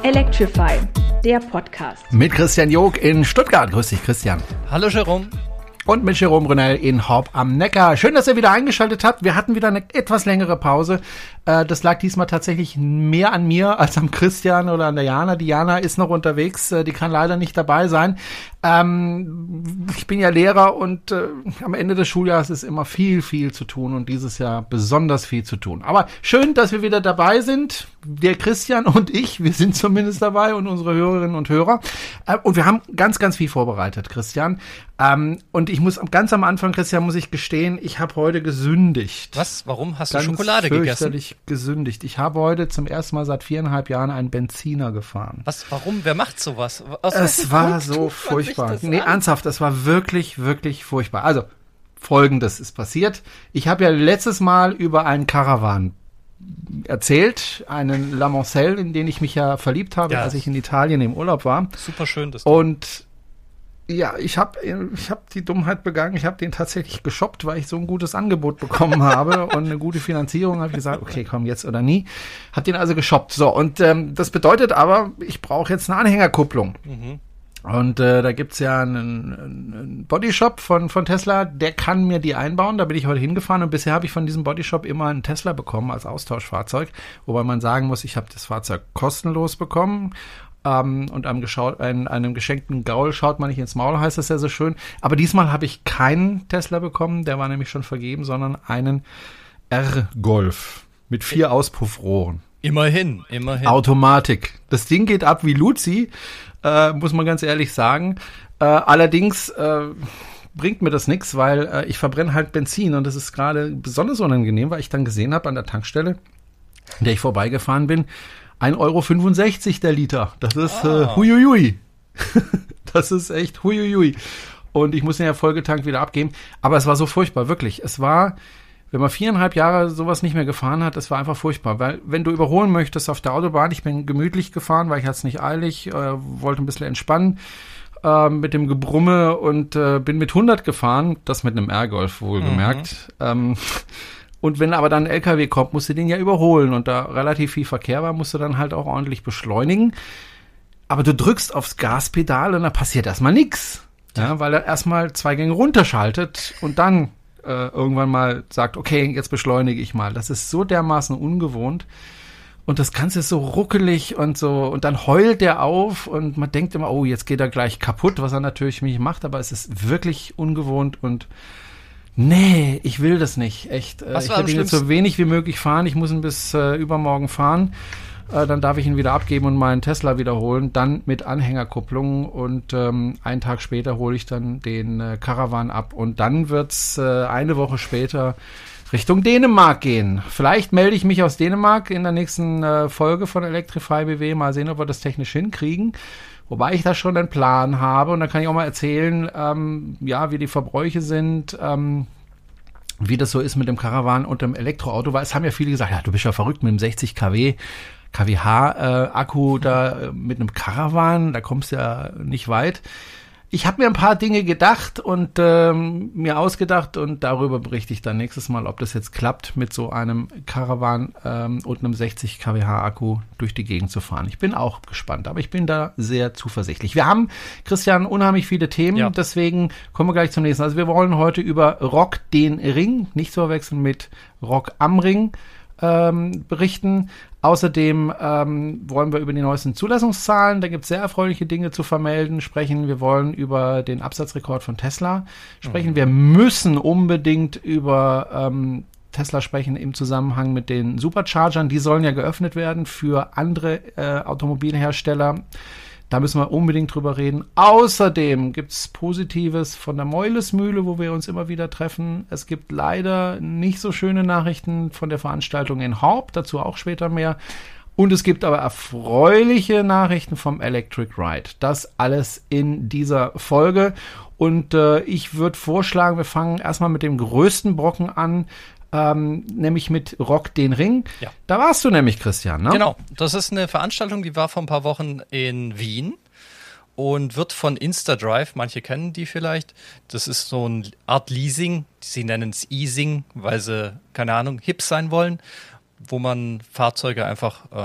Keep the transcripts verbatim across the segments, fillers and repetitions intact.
Electrify, der Podcast. Mit Christian Jog in Stuttgart. Grüß dich, Christian. Hallo, Jerome. Und mit Jerome Brunel in Horb am Neckar. Schön, dass ihr wieder eingeschaltet habt. Wir hatten wieder eine etwas längere Pause. Das lag diesmal tatsächlich mehr an mir als am Christian oder an der Jana. Die Jana ist noch unterwegs. Die kann leider nicht dabei sein. Ähm, ich bin ja Lehrer und äh, am Ende des Schuljahres ist immer viel, viel zu tun und dieses Jahr besonders viel zu tun. Aber schön, dass wir wieder dabei sind. Der Christian und ich, wir sind zumindest dabei und unsere Hörerinnen und Hörer. Äh, und wir haben ganz, ganz viel vorbereitet, Christian. Ähm, und ich muss ganz am Anfang, Christian, muss ich gestehen, ich habe heute gesündigt. Was? Warum hast ganz du Schokolade gegessen? gesündigt. Ich habe heute zum ersten Mal seit viereinhalb Jahren einen Benziner gefahren. Was? Warum? Wer macht sowas? Aus es war so furchtbar. Nee, an? ernsthaft, es war wirklich, wirklich furchtbar. Also, Folgendes ist passiert. Ich habe ja letztes Mal über einen Caravan erzählt, einen La Mancelle, in den ich mich ja verliebt habe, ja, als ich in Italien im Urlaub war. Super schön. Das Und ja, ich habe ich hab die Dummheit begangen, ich habe den tatsächlich geshoppt, weil ich so ein gutes Angebot bekommen habe und eine gute Finanzierung. Habe ich gesagt, okay, komm, jetzt oder nie. Habe den also geshoppt. So, und ähm, das bedeutet aber, ich brauche jetzt eine Anhängerkupplung. Mhm. Und äh, da gibt's ja einen, einen Bodyshop von von Tesla, der kann mir die einbauen. Da bin ich heute hingefahren und bisher habe ich von diesem Bodyshop immer einen Tesla bekommen als Austauschfahrzeug. Wobei man sagen muss, ich habe das Fahrzeug kostenlos bekommen. Um, und einem, geschaut, einem, einem geschenkten Gaul schaut man nicht ins Maul, heißt das ja so schön. Aber diesmal habe ich keinen Tesla bekommen, der war nämlich schon vergeben, sondern einen R-Golf mit vier Auspuffrohren. Immerhin, immerhin. Automatik. Das Ding geht ab wie Luzi, äh, muss man ganz ehrlich sagen. Äh, allerdings äh, bringt mir das nichts, weil äh, ich verbrenne halt Benzin und das ist gerade besonders unangenehm, weil ich dann gesehen habe an der Tankstelle, in der ich vorbeigefahren bin, ein Euro fünfundsechzig der Liter. Das ist ah. äh, huiuiui. Das ist echt huiuiui. Und ich muss den ja vollgetankt wieder abgeben. Aber es war so furchtbar, wirklich. Es war, wenn man viereinhalb Jahre sowas nicht mehr gefahren hat, es war einfach furchtbar. Weil wenn du überholen möchtest auf der Autobahn, ich bin gemütlich gefahren, weil ich hatte es nicht eilig, äh, wollte ein bisschen entspannen äh, mit dem Gebrumme und äh, bin mit hundert gefahren. Das mit einem R-Golf wohlgemerkt. Mhm. Ähm, Und wenn aber dann ein L K W kommt, musst du den ja überholen. Und da relativ viel Verkehr war, musst du dann halt auch ordentlich beschleunigen. Aber du drückst aufs Gaspedal und da passiert erstmal nichts. Ja, weil er erstmal zwei Gänge runterschaltet und dann äh, irgendwann mal sagt, okay, jetzt beschleunige ich mal. Das ist so dermaßen ungewohnt. Und das Ganze ist so ruckelig und so. Und dann heult der auf und man denkt immer, oh, jetzt geht er gleich kaputt, was er natürlich nicht macht. Aber es ist wirklich ungewohnt und nee, ich will das nicht, echt. Was ich will ihn so wenig wie möglich fahren. Ich muss ihn bis äh, übermorgen fahren. Äh, dann darf ich ihn wieder abgeben und meinen Tesla wiederholen. Dann mit Anhängerkupplung. Und ähm, einen Tag später hole ich dann den äh, Caravan ab. Und dann wird's äh, eine Woche später Richtung Dänemark gehen. Vielleicht melde ich mich aus Dänemark in der nächsten äh, Folge von Electrify B W. Mal sehen, ob wir das technisch hinkriegen. Wobei ich da schon einen Plan habe und da kann ich auch mal erzählen, ähm, ja, wie die Verbräuche sind, ähm, wie das so ist mit dem Caravan und dem Elektroauto, weil es haben ja viele gesagt, ja, du bist ja verrückt mit dem sechzig Kilowatt Akku da äh, mit einem Caravan, da kommst du ja nicht weit. Ich habe mir ein paar Dinge gedacht und ähm, mir ausgedacht und darüber berichte ich dann nächstes Mal, ob das jetzt klappt, mit so einem Caravan ähm, und einem sechzig Kilowatt Akku durch die Gegend zu fahren. Ich bin auch gespannt, aber ich bin da sehr zuversichtlich. Wir haben, Christian, unheimlich viele Themen, ja. Deswegen kommen wir gleich zum nächsten. Also wir wollen heute über Rock den Ring, nicht zu verwechseln mit Rock am Ring, ähm, berichten. Außerdem ähm, wollen wir über die neuesten Zulassungszahlen, da gibt es sehr erfreuliche Dinge zu vermelden, sprechen. Wir wollen über den Absatzrekord von Tesla sprechen. Mhm. Wir müssen unbedingt über ähm, Tesla sprechen im Zusammenhang mit den Superchargern. Die sollen ja geöffnet werden für andere äh, Automobilhersteller. Da müssen wir unbedingt drüber reden. Außerdem gibt's Positives von der Meulesmühle, wo wir uns immer wieder treffen. Es gibt leider nicht so schöne Nachrichten von der Veranstaltung in Horb, dazu auch später mehr. Und es gibt aber erfreuliche Nachrichten vom Electric Ride. Das alles in dieser Folge. Und äh, ich würde vorschlagen, wir fangen erstmal mit dem größten Brocken an. Ähm, nämlich mit Rock den Ring. Ja. Da warst du nämlich, Christian, ne? Genau, das ist eine Veranstaltung, die war vor ein paar Wochen in Wien und wird von InstaDrive, manche kennen die vielleicht, das ist so eine Art Leasing, sie nennen es Easing, weil sie, keine Ahnung, hip sein wollen, wo man Fahrzeuge einfach äh,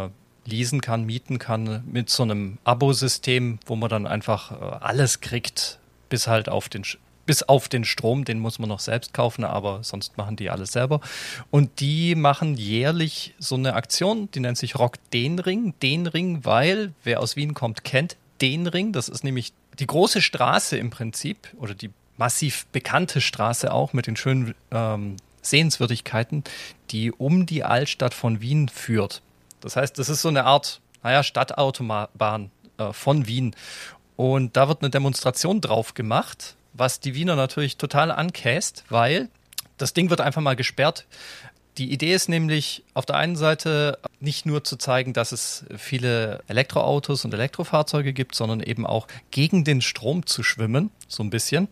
leasen kann, mieten kann mit so einem Abo-System, wo man dann einfach äh, alles kriegt, bis halt auf den bis auf den Strom, den muss man noch selbst kaufen, aber sonst machen die alles selber. Und die machen jährlich so eine Aktion, die nennt sich Rock den Ring. Den Ring, weil, wer aus Wien kommt, kennt den Ring. Das ist nämlich die große Straße im Prinzip oder die massiv bekannte Straße auch mit den schönen ähm, Sehenswürdigkeiten, die um die Altstadt von Wien führt. Das heißt, das ist so eine Art, naja, Stadtautobahn äh, von Wien. Und da wird eine Demonstration drauf gemacht, was die Wiener natürlich total ankäst, weil das Ding wird einfach mal gesperrt. Die Idee ist nämlich auf der einen Seite nicht nur zu zeigen, dass es viele Elektroautos und Elektrofahrzeuge gibt, sondern eben auch gegen den Strom zu schwimmen, so ein bisschen.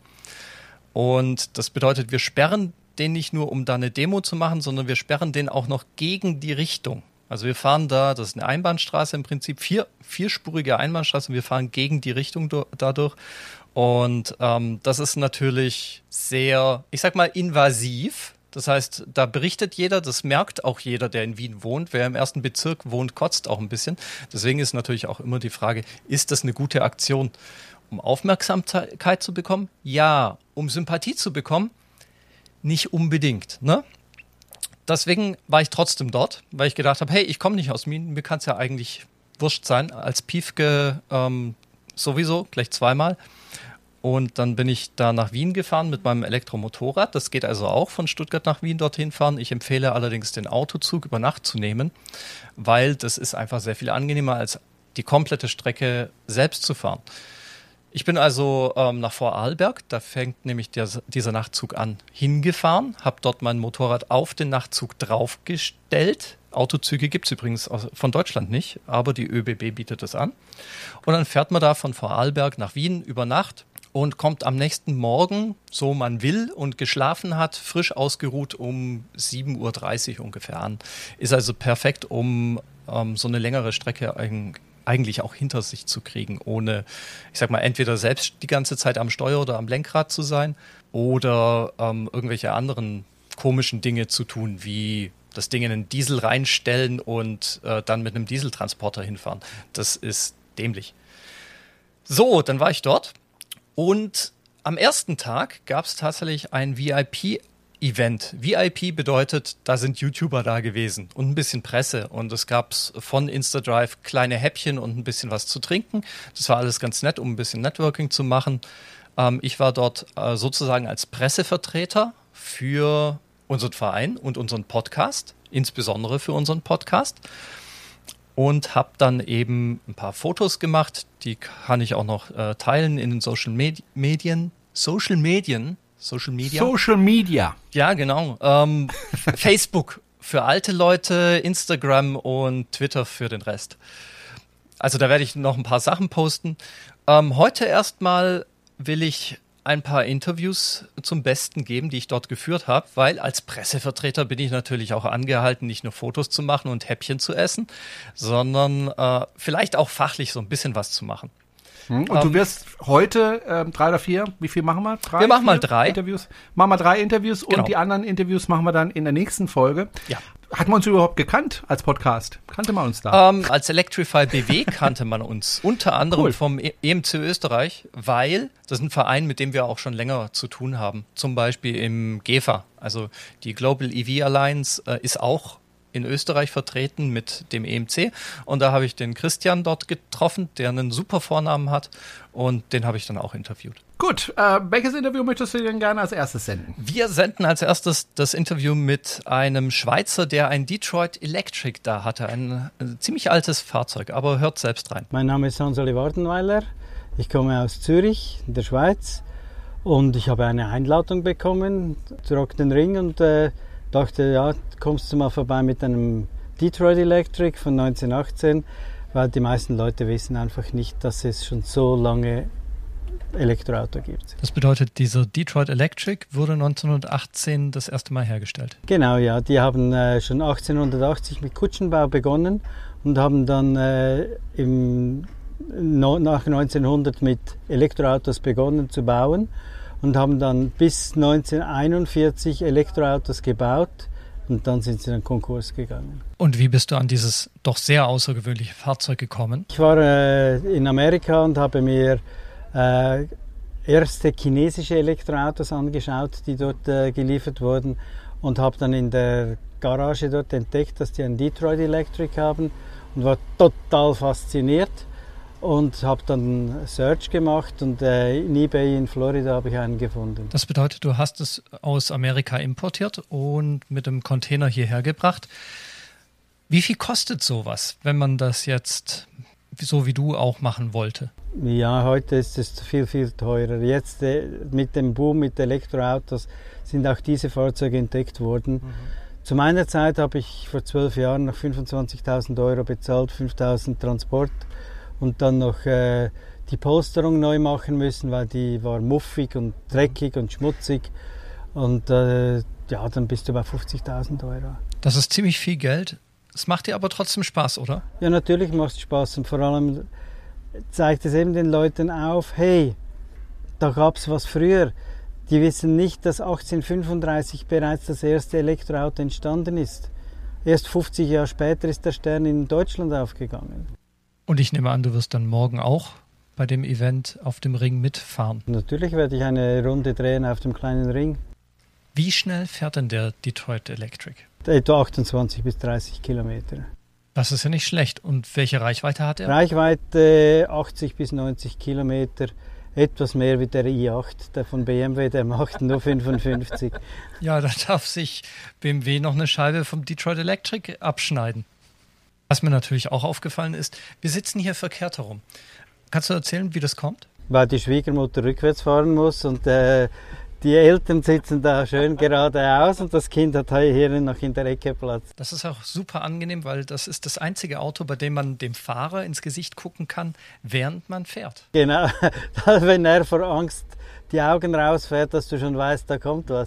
Und das bedeutet, wir sperren den nicht nur, um da eine Demo zu machen, sondern wir sperren den auch noch gegen die Richtung. Also wir fahren da, das ist eine Einbahnstraße im Prinzip, vier, vierspurige Einbahnstraße und wir fahren gegen die Richtung do, dadurch. Und ähm, das ist natürlich sehr, ich sag mal, invasiv. Das heißt, da berichtet jeder, das merkt auch jeder, der in Wien wohnt. Wer im ersten Bezirk wohnt, kotzt auch ein bisschen. Deswegen ist natürlich auch immer die Frage, ist das eine gute Aktion? Um Aufmerksamkeit zu bekommen? Ja. Um Sympathie zu bekommen? Nicht unbedingt, ne? Deswegen war ich trotzdem dort, weil ich gedacht habe, hey, ich komme nicht aus Wien, mir kann es ja eigentlich wurscht sein. Als Piefke ähm, sowieso, gleich zweimal. Und dann bin ich da nach Wien gefahren mit meinem Elektromotorrad. Das geht also auch von Stuttgart nach Wien dorthin fahren. Ich empfehle allerdings den Autozug über Nacht zu nehmen, weil das ist einfach sehr viel angenehmer, als die komplette Strecke selbst zu fahren. Ich bin also ähm, nach Vorarlberg, da fängt nämlich der, dieser Nachtzug an, hingefahren, habe dort mein Motorrad auf den Nachtzug draufgestellt. Autozüge gibt es übrigens von Deutschland nicht, aber die ÖBB bietet es an. Und dann fährt man da von Vorarlberg nach Wien über Nacht und kommt am nächsten Morgen, so man will und geschlafen hat, frisch ausgeruht um sieben Uhr dreißig ungefähr an. Ist also perfekt, um ähm, so eine längere Strecke eigentlich auch hinter sich zu kriegen, ohne, ich sag mal, entweder selbst die ganze Zeit am Steuer oder am Lenkrad zu sein oder ähm, irgendwelche anderen komischen Dinge zu tun, wie das Ding in einen Diesel reinstellen und äh, dann mit einem Dieseltransporter hinfahren. Das ist dämlich. So, dann war ich dort und am ersten Tag gab es tatsächlich ein V I P-Event. V I P bedeutet, da sind YouTuber da gewesen und ein bisschen Presse und es gab von InstaDrive kleine Häppchen und ein bisschen was zu trinken. Das war alles ganz nett, um ein bisschen Networking zu machen. Ähm, ich war dort äh, sozusagen als Pressevertreter für unseren Verein und unseren Podcast, insbesondere für unseren Podcast. Und habe dann eben ein paar Fotos gemacht, die kann ich auch noch äh, teilen in den Social Med- Medien. Social Medien? Social Media? Social Media. Ja, genau. Ähm, Facebook für alte Leute, Instagram und Twitter für den Rest. Also da werde ich noch ein paar Sachen posten. Ähm, heute erstmal will ich ein paar Interviews zum Besten geben, die ich dort geführt habe, weil als Pressevertreter bin ich natürlich auch angehalten, nicht nur Fotos zu machen und Häppchen zu essen, sondern äh, vielleicht auch fachlich so ein bisschen was zu machen. Und ähm, du wirst heute ähm, drei oder vier, wie viel machen wir? Drei, wir machen vier mal drei. Interviews. Machen wir drei Interviews genau. Und die anderen Interviews machen wir dann in der nächsten Folge. Ja. Hat man uns überhaupt gekannt als Podcast? Kannte man uns da? Ähm, als Electrify B W kannte man uns unter anderem cool. vom E M C Österreich, weil das ist ein Verein, mit dem wir auch schon länger zu tun haben. Zum Beispiel im G E F A, also die Global E V Alliance äh, ist auch in Österreich vertreten mit dem E M C und da habe ich den Christian dort getroffen, der einen super Vornamen hat und den habe ich dann auch interviewt. Gut, äh, welches Interview möchtest du denn gerne als erstes senden? Wir senden als erstes das Interview mit einem Schweizer, der ein Detroit Electric da hatte, ein, ein ziemlich altes Fahrzeug, aber hört selbst rein. Mein Name ist Hans-Oli Wardenweiler, ich komme aus Zürich in der Schweiz und ich habe eine Einladung bekommen zu Rock den Ring und äh, dachte, ja, kommst du mal vorbei mit einem Detroit Electric von neunzehnhundertachtzehn, weil die meisten Leute wissen einfach nicht, dass es schon so lange Elektroauto gibt. Das bedeutet, dieser Detroit Electric wurde neunzehnhundertachtzehn das erste Mal hergestellt? Genau, ja. Die haben äh, schon achtzehnhundertachtzig mit Kutschenbau begonnen und haben dann äh, im, no, nach neunzehnhundert mit Elektroautos begonnen zu bauen und haben dann bis neunzehnhunderteinundvierzig Elektroautos gebaut, und dann sind sie in den Konkurs gegangen. Und wie bist du an dieses doch sehr außergewöhnliche Fahrzeug gekommen? Ich war äh, in Amerika und habe mir äh, erste chinesische Elektroautos angeschaut, die dort äh, geliefert wurden, und habe dann in der Garage dort entdeckt, dass die einen Detroit Electric haben und war total fasziniert und habe dann Search gemacht und äh, in eBay in Florida habe ich einen gefunden. Das bedeutet, du hast es aus Amerika importiert und mit dem Container hierher gebracht. Wie viel kostet sowas, wenn man das jetzt so wie du auch machen wollte? Ja, heute ist es viel, viel teurer. Jetzt äh, mit dem Boom mit Elektroautos sind auch diese Fahrzeuge entdeckt worden. Mhm. Zu meiner Zeit habe ich vor zwölf Jahren noch fünfundzwanzigtausend Euro bezahlt, fünftausend Transport und dann noch äh, die Polsterung neu machen müssen, weil die war muffig und dreckig und schmutzig. Und äh, ja, dann bist du bei fünfzigtausend Euro. Das ist ziemlich viel Geld. Es macht dir aber trotzdem Spaß, oder? Ja, natürlich macht es Spaß und vor allem zeigt es eben den Leuten auf, hey, da gab es was früher. Die wissen nicht, dass achtzehnhundertfünfunddreißig bereits das erste Elektroauto entstanden ist. Erst fünfzig Jahre später ist der Stern in Deutschland aufgegangen. Und ich nehme an, du wirst dann morgen auch bei dem Event auf dem Ring mitfahren. Natürlich werde ich eine Runde drehen auf dem kleinen Ring. Wie schnell fährt denn der Detroit Electric? Etwa achtundzwanzig bis dreißig Kilometer. Das ist ja nicht schlecht. Und welche Reichweite hat er? Reichweite achtzig bis neunzig Kilometer. Etwas mehr wie der i acht, der von B M W, der macht nur fünfundfünfzig. Ja, da darf sich B M W noch eine Scheibe vom Detroit Electric abschneiden. Was mir natürlich auch aufgefallen ist, wir sitzen hier verkehrt herum. Kannst du erzählen, wie das kommt? Weil die Schwiegermutter rückwärts fahren muss und äh, die Eltern sitzen da schön geradeaus und das Kind hat hier noch in der Ecke Platz. Das ist auch super angenehm, weil das ist das einzige Auto, bei dem man dem Fahrer ins Gesicht gucken kann, während man fährt. Genau, wenn er vor Angst die Augen rausfährt, dass du schon weißt, da kommt was.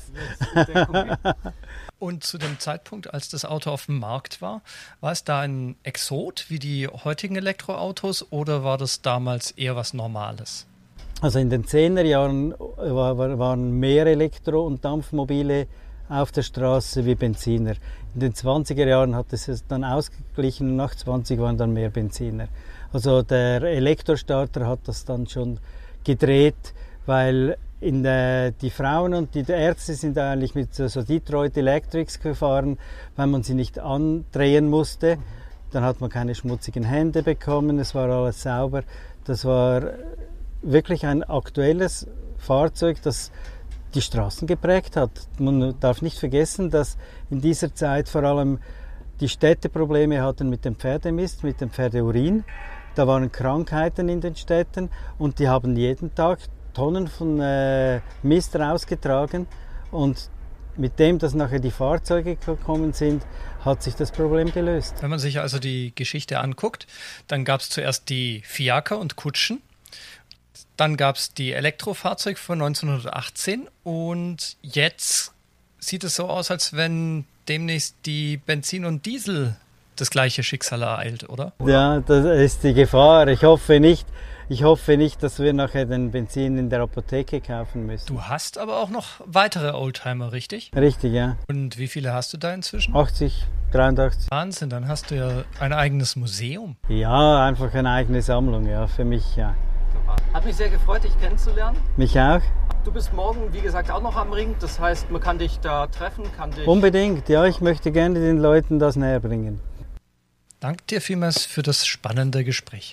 Und zu dem Zeitpunkt, als das Auto auf dem Markt war, war es da ein Exot wie die heutigen Elektroautos oder war das damals eher was Normales? Also in den zehner Jahren waren mehr Elektro- und Dampfmobile auf der Straße wie Benziner. In den zwanziger Jahren hat es dann ausgeglichen und nach zwanzig waren dann mehr Benziner. Also der Elektrostarter hat das dann schon gedreht, weil in der, die Frauen und die Ärzte sind eigentlich mit so, so Detroit Electrics gefahren, weil man sie nicht andrehen musste. Dann hat man keine schmutzigen Hände bekommen, es war alles sauber. Das war wirklich ein aktuelles Fahrzeug, das die Straßen geprägt hat. Man darf nicht vergessen, dass in dieser Zeit vor allem die Städte Probleme hatten mit dem Pferdemist, mit dem Pferdeurin. Da waren Krankheiten in den Städten und die haben jeden Tag Tonnen von äh, Mist rausgetragen und mit dem, dass nachher die Fahrzeuge gekommen sind, hat sich das Problem gelöst. Wenn man sich also die Geschichte anguckt, dann gab es zuerst die Fiaker und Kutschen. Dann gab es die Elektrofahrzeuge von neunzehnhundertachtzehn und jetzt sieht es so aus, als wenn demnächst die Benzin und Diesel das gleiche Schicksal ereilt, oder? Ja, das ist die Gefahr. Ich hoffe nicht, ich hoffe nicht, dass wir nachher den Benzin in der Apotheke kaufen müssen. Du hast aber auch noch weitere Oldtimer, richtig? Richtig, ja. Und wie viele hast du da inzwischen? achtzig, dreiundachtzig. Wahnsinn, dann hast du ja ein eigenes Museum. Ja, einfach eine eigene Sammlung, ja, für mich, ja. Hat mich sehr gefreut, dich kennenzulernen. Mich auch. Du bist morgen, wie gesagt, auch noch am Ring. Das heißt, man kann dich da treffen, kann dich... Unbedingt, ja, ich möchte gerne den Leuten das näher bringen. Danke dir vielmals für das spannende Gespräch.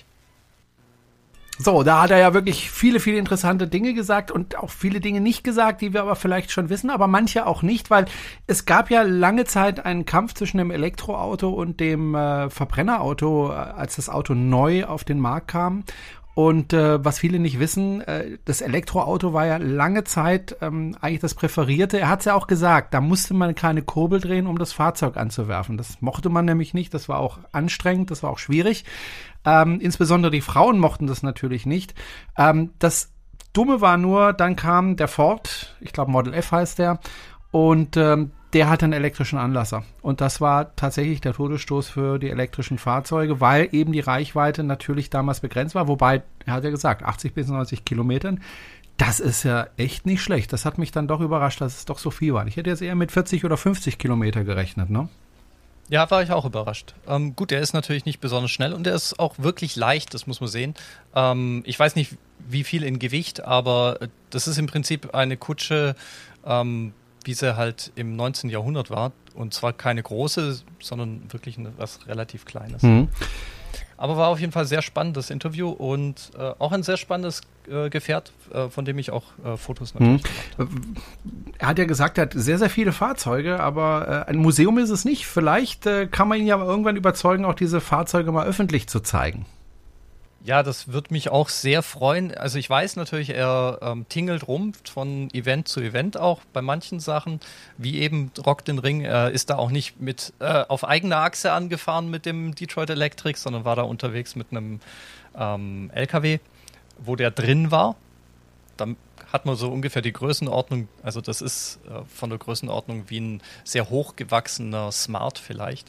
So, da hat er ja wirklich viele, viele interessante Dinge gesagt und auch viele Dinge nicht gesagt, die wir aber vielleicht schon wissen, aber manche auch nicht, weil es gab ja lange Zeit einen Kampf zwischen dem Elektroauto und dem äh, Verbrennerauto, als das Auto neu auf den Markt kam. Und äh, was viele nicht wissen, äh, das Elektroauto war ja lange Zeit ähm, eigentlich das Präferierte. Er hat es ja auch gesagt, da musste man keine Kurbel drehen, um das Fahrzeug anzuwerfen. Das mochte man nämlich nicht, das war auch anstrengend, das war auch schwierig. Ähm, insbesondere die Frauen mochten das natürlich nicht. Ähm, das Dumme war nur, dann kam der Ford, ich glaube Model F heißt der, und ähm, der hatte einen elektrischen Anlasser. Und das war tatsächlich der Todesstoß für die elektrischen Fahrzeuge, weil eben die Reichweite natürlich damals begrenzt war. Wobei, er hat ja gesagt, achtzig bis neunzig Kilometern, Das ist ja echt nicht schlecht. Das hat mich dann doch überrascht, dass es doch so viel war. Ich hätte jetzt eher mit vierzig oder fünfzig Kilometer gerechnet, ne? Ja, war ich auch überrascht. Ähm, gut, der ist natürlich nicht besonders schnell und der ist auch wirklich leicht, das muss man sehen. Ähm, ich weiß nicht, wie viel in Gewicht, aber das ist im Prinzip eine Kutsche, ähm, wie sie halt im neunzehnten Jahrhundert war. Und zwar keine große, sondern wirklich eine, was relativ Kleines. Mhm. Aber war auf jeden Fall sehr spannend, das Interview, und äh, auch ein sehr spannendes äh, Gefährt, äh, von dem ich auch äh, Fotos natürlich mhm. gemacht habe. Er hat ja gesagt, er hat sehr, sehr viele Fahrzeuge, aber äh, ein Museum ist es nicht. Vielleicht äh, kann man ihn ja irgendwann überzeugen, auch diese Fahrzeuge mal öffentlich zu zeigen. Ja, das würde mich auch sehr freuen. Also ich weiß natürlich, er ähm, tingelt rum von Event zu Event auch bei manchen Sachen, wie eben Rock den Ring. Er ist da auch nicht mit äh, auf eigener Achse angefahren mit dem Detroit Electric, sondern war da unterwegs mit einem ähm, L K W, wo der drin war. Dann hat man so ungefähr die Größenordnung, also das ist äh, von der Größenordnung wie ein sehr hochgewachsener Smart vielleicht.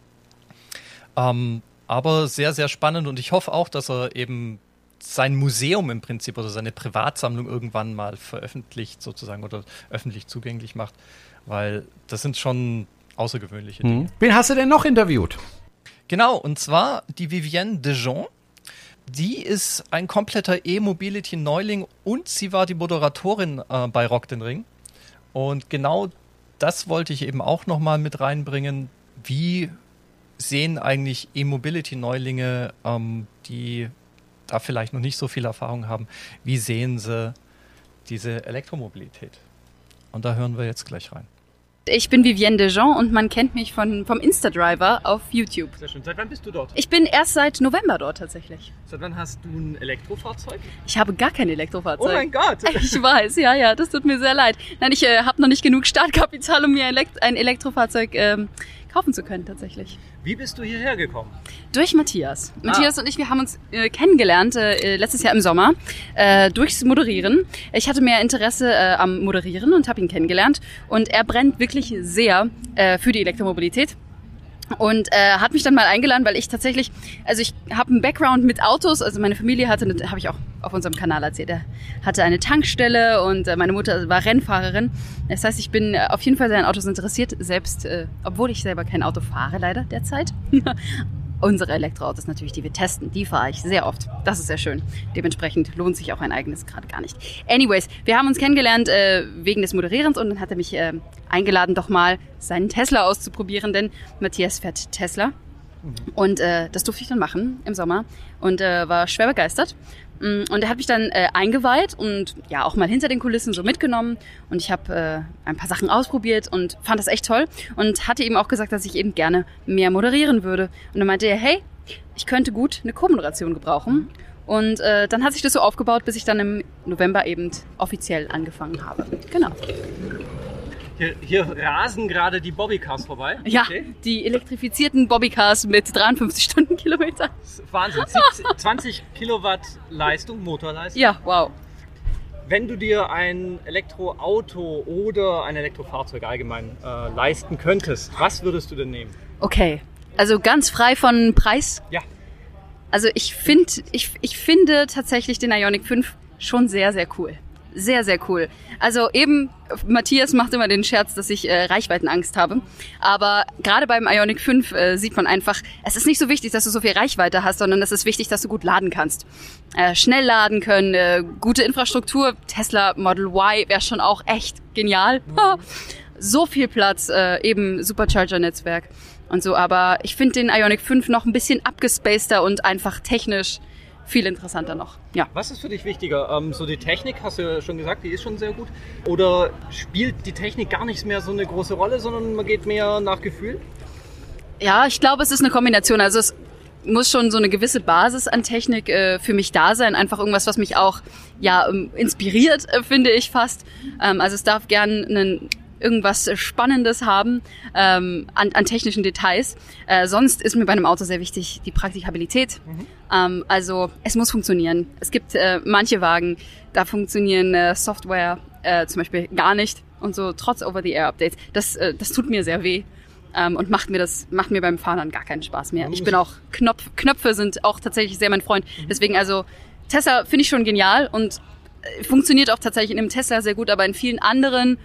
Ähm, Aber sehr, sehr spannend, und ich hoffe auch, dass er eben sein Museum im Prinzip oder seine Privatsammlung irgendwann mal veröffentlicht sozusagen oder öffentlich zugänglich macht, weil das sind schon außergewöhnliche Dinge. Hm. Wen hast du denn noch interviewt? Genau, und zwar die Vivienne Dejean. Die ist ein kompletter E-Mobility-Neuling und sie war die Moderatorin äh, bei Rock den Ring. Und genau das wollte ich eben auch nochmal mit reinbringen, wie sehen eigentlich E-Mobility-Neulinge, ähm, die da vielleicht noch nicht so viel Erfahrung haben, wie sehen sie diese Elektromobilität? Und da hören wir jetzt gleich rein. Ich bin Vivienne Dejean und man kennt mich von, vom Instadriver auf YouTube. Sehr schön. Seit wann bist du dort? Ich bin erst seit November dort tatsächlich. Seit wann hast du ein Elektrofahrzeug? Ich habe gar kein Elektrofahrzeug. Oh mein Gott! Ich weiß, ja, ja, das tut mir sehr leid. Nein, ich äh, habe noch nicht genug Startkapital, um mir Elekt- ein Elektrofahrzeug ähm, kaufen zu können tatsächlich. Wie bist du hierher gekommen? Durch Matthias. Ah. Matthias und ich, wir haben uns äh, kennengelernt äh, letztes Jahr im Sommer äh, durchs Moderieren. Ich hatte mehr Interesse äh, am Moderieren und habe ihn kennengelernt. Und er brennt wirklich sehr äh, für die Elektromobilität. Und äh, hat mich dann mal eingeladen, weil ich tatsächlich, also ich habe einen Background mit Autos, also meine Familie hatte, habe ich auch auf unserem Kanal erzählt, er hatte eine Tankstelle und äh, meine Mutter war Rennfahrerin. Das heißt, ich bin äh, auf jeden Fall sehr an Autos interessiert, selbst, äh, obwohl ich selber kein Auto fahre, leider derzeit. Unsere Elektroautos natürlich, die wir testen, die fahre ich sehr oft. Das ist sehr schön. Dementsprechend lohnt sich auch ein eigenes gerade gar nicht. Anyways, wir haben uns kennengelernt äh, wegen des Moderierens und dann hat er mich äh, eingeladen, doch mal seinen Tesla auszuprobieren, denn Matthias fährt Tesla. Mhm. Und äh, das durfte ich dann machen im Sommer und äh, war schwer begeistert. Und er hat mich dann äh, eingeweiht und ja auch mal hinter den Kulissen so mitgenommen und ich habe äh, ein paar Sachen ausprobiert und fand das echt toll und hatte ihm auch gesagt, dass ich eben gerne mehr moderieren würde. Und dann meinte er, hey, ich könnte gut eine Co-Moderation gebrauchen. Und äh, dann hat sich das so aufgebaut, bis ich dann im November eben offiziell angefangen habe. Genau. Hier, hier rasen gerade die Bobbycars vorbei. Ja, okay. Die elektrifizierten Bobbycars mit dreiundfünfzig Stundenkilometer. Wahnsinn, zwanzig Kilowatt Leistung, Motorleistung. Ja, wow. Wenn du dir ein Elektroauto oder ein Elektrofahrzeug allgemein äh, leisten könntest, was würdest du denn nehmen? Okay, also ganz frei von Preis? Ja. Also ich, find, ich, ich finde tatsächlich den Ioniq fünf schon sehr, sehr cool. Sehr, sehr cool. Also eben, Matthias macht immer den Scherz, dass ich äh, Reichweitenangst habe. Aber gerade beim Ioniq fünf äh, sieht man einfach, es ist nicht so wichtig, dass du so viel Reichweite hast, sondern es ist wichtig, dass du gut laden kannst. Äh, schnell laden können, äh, gute Infrastruktur. Tesla Model Y wäre schon auch echt genial. So viel Platz, äh, eben Supercharger-Netzwerk und so. Aber ich finde den Ioniq fünf noch ein bisschen abgespaceder und einfach technisch viel interessanter noch. Ja. Was ist für dich wichtiger? Ähm, so die Technik, hast du ja schon gesagt, die ist schon sehr gut. Oder spielt die Technik gar nicht mehr so eine große Rolle, sondern man geht mehr nach Gefühl? Ja, ich glaube, es ist eine Kombination. Also es muss schon so eine gewisse Basis an Technik äh, für mich da sein. Einfach irgendwas, was mich auch ja inspiriert, äh, finde ich fast. Ähm, also es darf gern einen irgendwas Spannendes haben ähm, an, an technischen Details. Äh, sonst ist mir bei einem Auto sehr wichtig die Praktikabilität. Mhm. Ähm, also es muss funktionieren. Es gibt äh, manche Wagen, da funktionieren äh, Software äh, zum Beispiel gar nicht und so trotz Over-the-Air-Updates. Das, äh, das tut mir sehr weh ähm, und macht mir das macht mir beim Fahren dann gar keinen Spaß mehr. Ich bin auch Knopf, Knöpfe sind auch tatsächlich sehr mein Freund. Mhm. Deswegen also Tesla finde ich schon genial und funktioniert auch tatsächlich in einem Tesla sehr gut, aber in vielen anderen,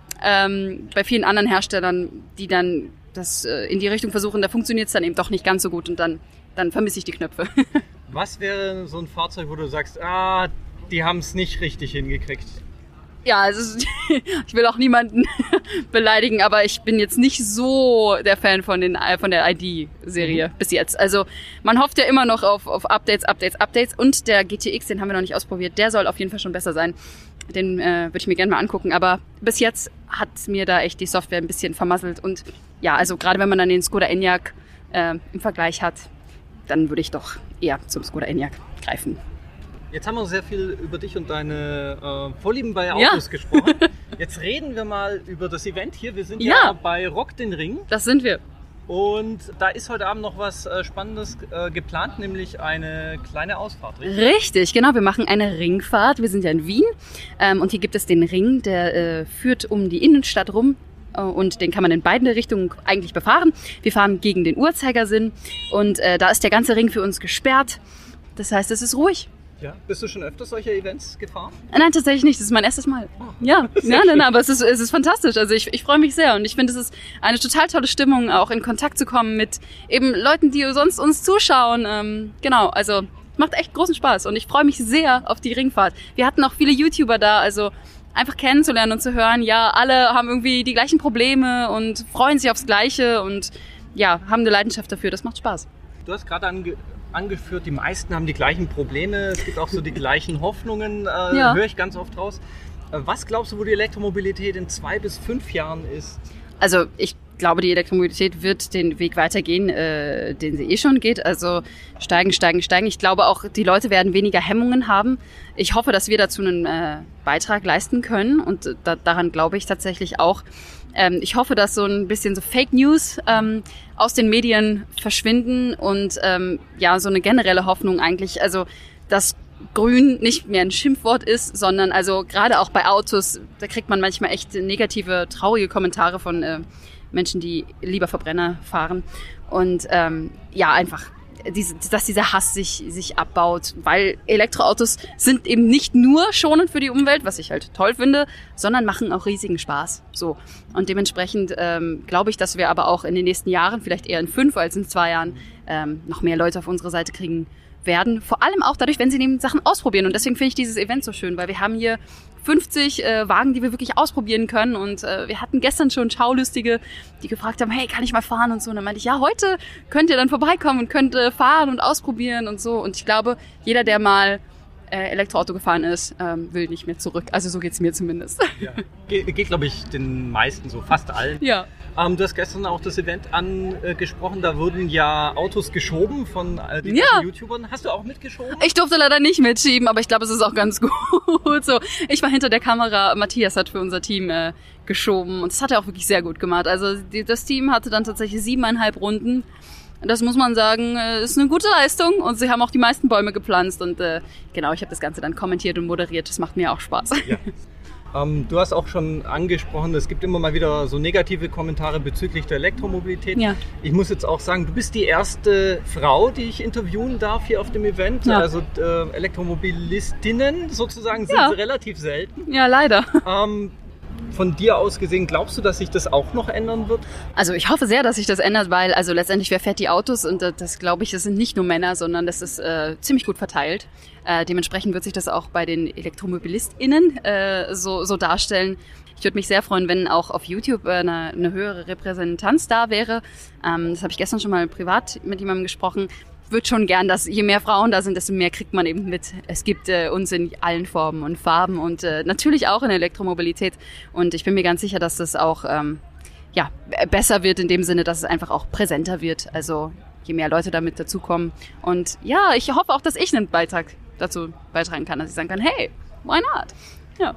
ähm, bei vielen anderen Herstellern, die dann das äh, in die Richtung versuchen, da funktioniert es dann eben doch nicht ganz so gut und dann, dann vermisse ich die Knöpfe. Was wäre so ein Fahrzeug, wo du sagst, ah, die haben es nicht richtig hingekriegt? Ja, also ich will auch niemanden beleidigen, aber ich bin jetzt nicht so der Fan von den von der I D-Serie mhm. bis jetzt. Also man hofft ja immer noch auf, auf Updates, Updates, Updates und der G T X, den haben wir noch nicht ausprobiert, der soll auf jeden Fall schon besser sein. Den äh, würde ich mir gerne mal angucken, aber bis jetzt hat mir da echt die Software ein bisschen vermasselt und ja, also gerade wenn man dann den Skoda Enyaq äh, im Vergleich hat, dann würde ich doch eher zum Skoda Enyaq greifen. Jetzt haben wir sehr viel über dich und deine äh, Vorlieben bei Autos ja. gesprochen. Jetzt reden wir mal über das Event hier. Wir sind ja, ja bei Rock den Ring. Das sind wir. Und da ist heute Abend noch was äh, Spannendes äh, geplant, nämlich eine kleine Ausfahrt. Richtig? Richtig, genau. Wir machen eine Ringfahrt. Wir sind ja in Wien ähm, und hier gibt es den Ring, der äh, führt um die Innenstadt rum. Und den kann man in beiden Richtungen eigentlich befahren. Wir fahren gegen den Uhrzeigersinn und äh, da ist der ganze Ring für uns gesperrt. Das heißt, es ist ruhig. Ja. Bist du schon öfter solche Events gefahren? Nein, tatsächlich nicht. Das ist mein erstes Mal. Oh, ja, ja nein, nein, aber es ist, es ist fantastisch. Also ich, ich freue mich sehr und ich finde, es ist eine total tolle Stimmung, auch in Kontakt zu kommen mit eben Leuten, die sonst uns zuschauen. Ähm, genau, also macht echt großen Spaß und ich freue mich sehr auf die Ringfahrt. Wir hatten auch viele YouTuber da, also einfach kennenzulernen und zu hören, ja, alle haben irgendwie die gleichen Probleme und freuen sich aufs Gleiche und ja, haben eine Leidenschaft dafür. Das macht Spaß. Du hast gerade ange- angeführt, die meisten haben die gleichen Probleme. Es gibt auch so die gleichen Hoffnungen, äh, ja. höre ich ganz oft raus. Äh, was glaubst du, wo die Elektromobilität in zwei bis fünf Jahren ist? Also ich glaube, die Elektromobilität wird den Weg weitergehen, äh, den sie eh schon geht. Also steigen, steigen, steigen. Ich glaube auch, die Leute werden weniger Hemmungen haben. Ich hoffe, dass wir dazu einen äh, Beitrag leisten können und da, daran glaube ich tatsächlich auch. Ähm, ich hoffe, dass so ein bisschen so Fake News ähm, aus den Medien verschwinden und ähm, ja, so eine generelle Hoffnung eigentlich, also dass Grün nicht mehr ein Schimpfwort ist, sondern also gerade auch bei Autos, da kriegt man manchmal echt negative, traurige Kommentare von äh, Menschen, die lieber Verbrenner fahren und ähm, ja, einfach diese, dass dieser Hass sich, sich abbaut, weil Elektroautos sind eben nicht nur schonend für die Umwelt, was ich halt toll finde, sondern machen auch riesigen Spaß. So. Und dementsprechend ähm, glaube ich, dass wir aber auch in den nächsten Jahren, vielleicht eher in fünf als in zwei Jahren, ähm, noch mehr Leute auf unsere Seite kriegen werden. Vor allem auch dadurch, wenn sie eben Sachen ausprobieren. Und deswegen finde ich dieses Event so schön, weil wir haben hier fünfzig äh, Wagen, die wir wirklich ausprobieren können. Und äh, wir hatten gestern schon Schaulustige, die gefragt haben, hey, kann ich mal fahren und so. Und dann meinte ich, ja, heute könnt ihr dann vorbeikommen und könnt äh, fahren und ausprobieren und so. Und ich glaube, jeder, der mal äh, Elektroauto gefahren ist, ähm, will nicht mehr zurück. Also so geht's mir zumindest. Ja. Ge- geht, glaube ich, den meisten so, fast allen. Ja. Ähm, du hast gestern auch das Event angesprochen, da wurden ja Autos geschoben von äh, den ja. YouTubern. Hast du auch mitgeschoben? Ich durfte leider nicht mitschieben, aber ich glaube, es ist auch ganz gut so. Ich war hinter der Kamera, Matthias hat für unser Team äh, geschoben und das hat er auch wirklich sehr gut gemacht. Also die, das Team hatte dann tatsächlich siebeneinhalb Runden. Das muss man sagen, ist eine gute Leistung und sie haben auch die meisten Bäume gepflanzt und äh, genau, ich habe das Ganze dann kommentiert und moderiert. Das macht mir auch Spaß. Ja. Ähm, du hast auch schon angesprochen, es gibt immer mal wieder so negative Kommentare bezüglich der Elektromobilität. Ja. Ich muss jetzt auch sagen, du bist die erste Frau, die ich interviewen darf hier auf dem Event. Ja. Also äh, Elektromobilistinnen sozusagen sind ja. relativ selten. Ja, leider. Ähm, von dir aus gesehen, glaubst du, dass sich das auch noch ändern wird? Also ich hoffe sehr, dass sich das ändert, weil also letztendlich, wer fährt die Autos? Und das, das glaube ich, das sind nicht nur Männer, sondern das ist äh, ziemlich gut verteilt. Äh, dementsprechend wird sich das auch bei den ElektromobilistInnen äh, so, so darstellen. Ich würde mich sehr freuen, wenn auch auf YouTube äh, eine, eine höhere Repräsentanz da wäre. Ähm, das habe ich gestern schon mal privat mit jemandem gesprochen. Ich würde schon gern, dass je mehr Frauen da sind, desto mehr kriegt man eben mit. Es gibt äh, uns in allen Formen und Farben und äh, natürlich auch in der Elektromobilität. Und ich bin mir ganz sicher, dass das auch ähm, ja, besser wird in dem Sinne, dass es einfach auch präsenter wird. Also je mehr Leute damit dazukommen. Und ja, ich hoffe auch, dass ich einen Beitrag dazu beitragen kann, dass ich sagen kann, hey, why not? Ja.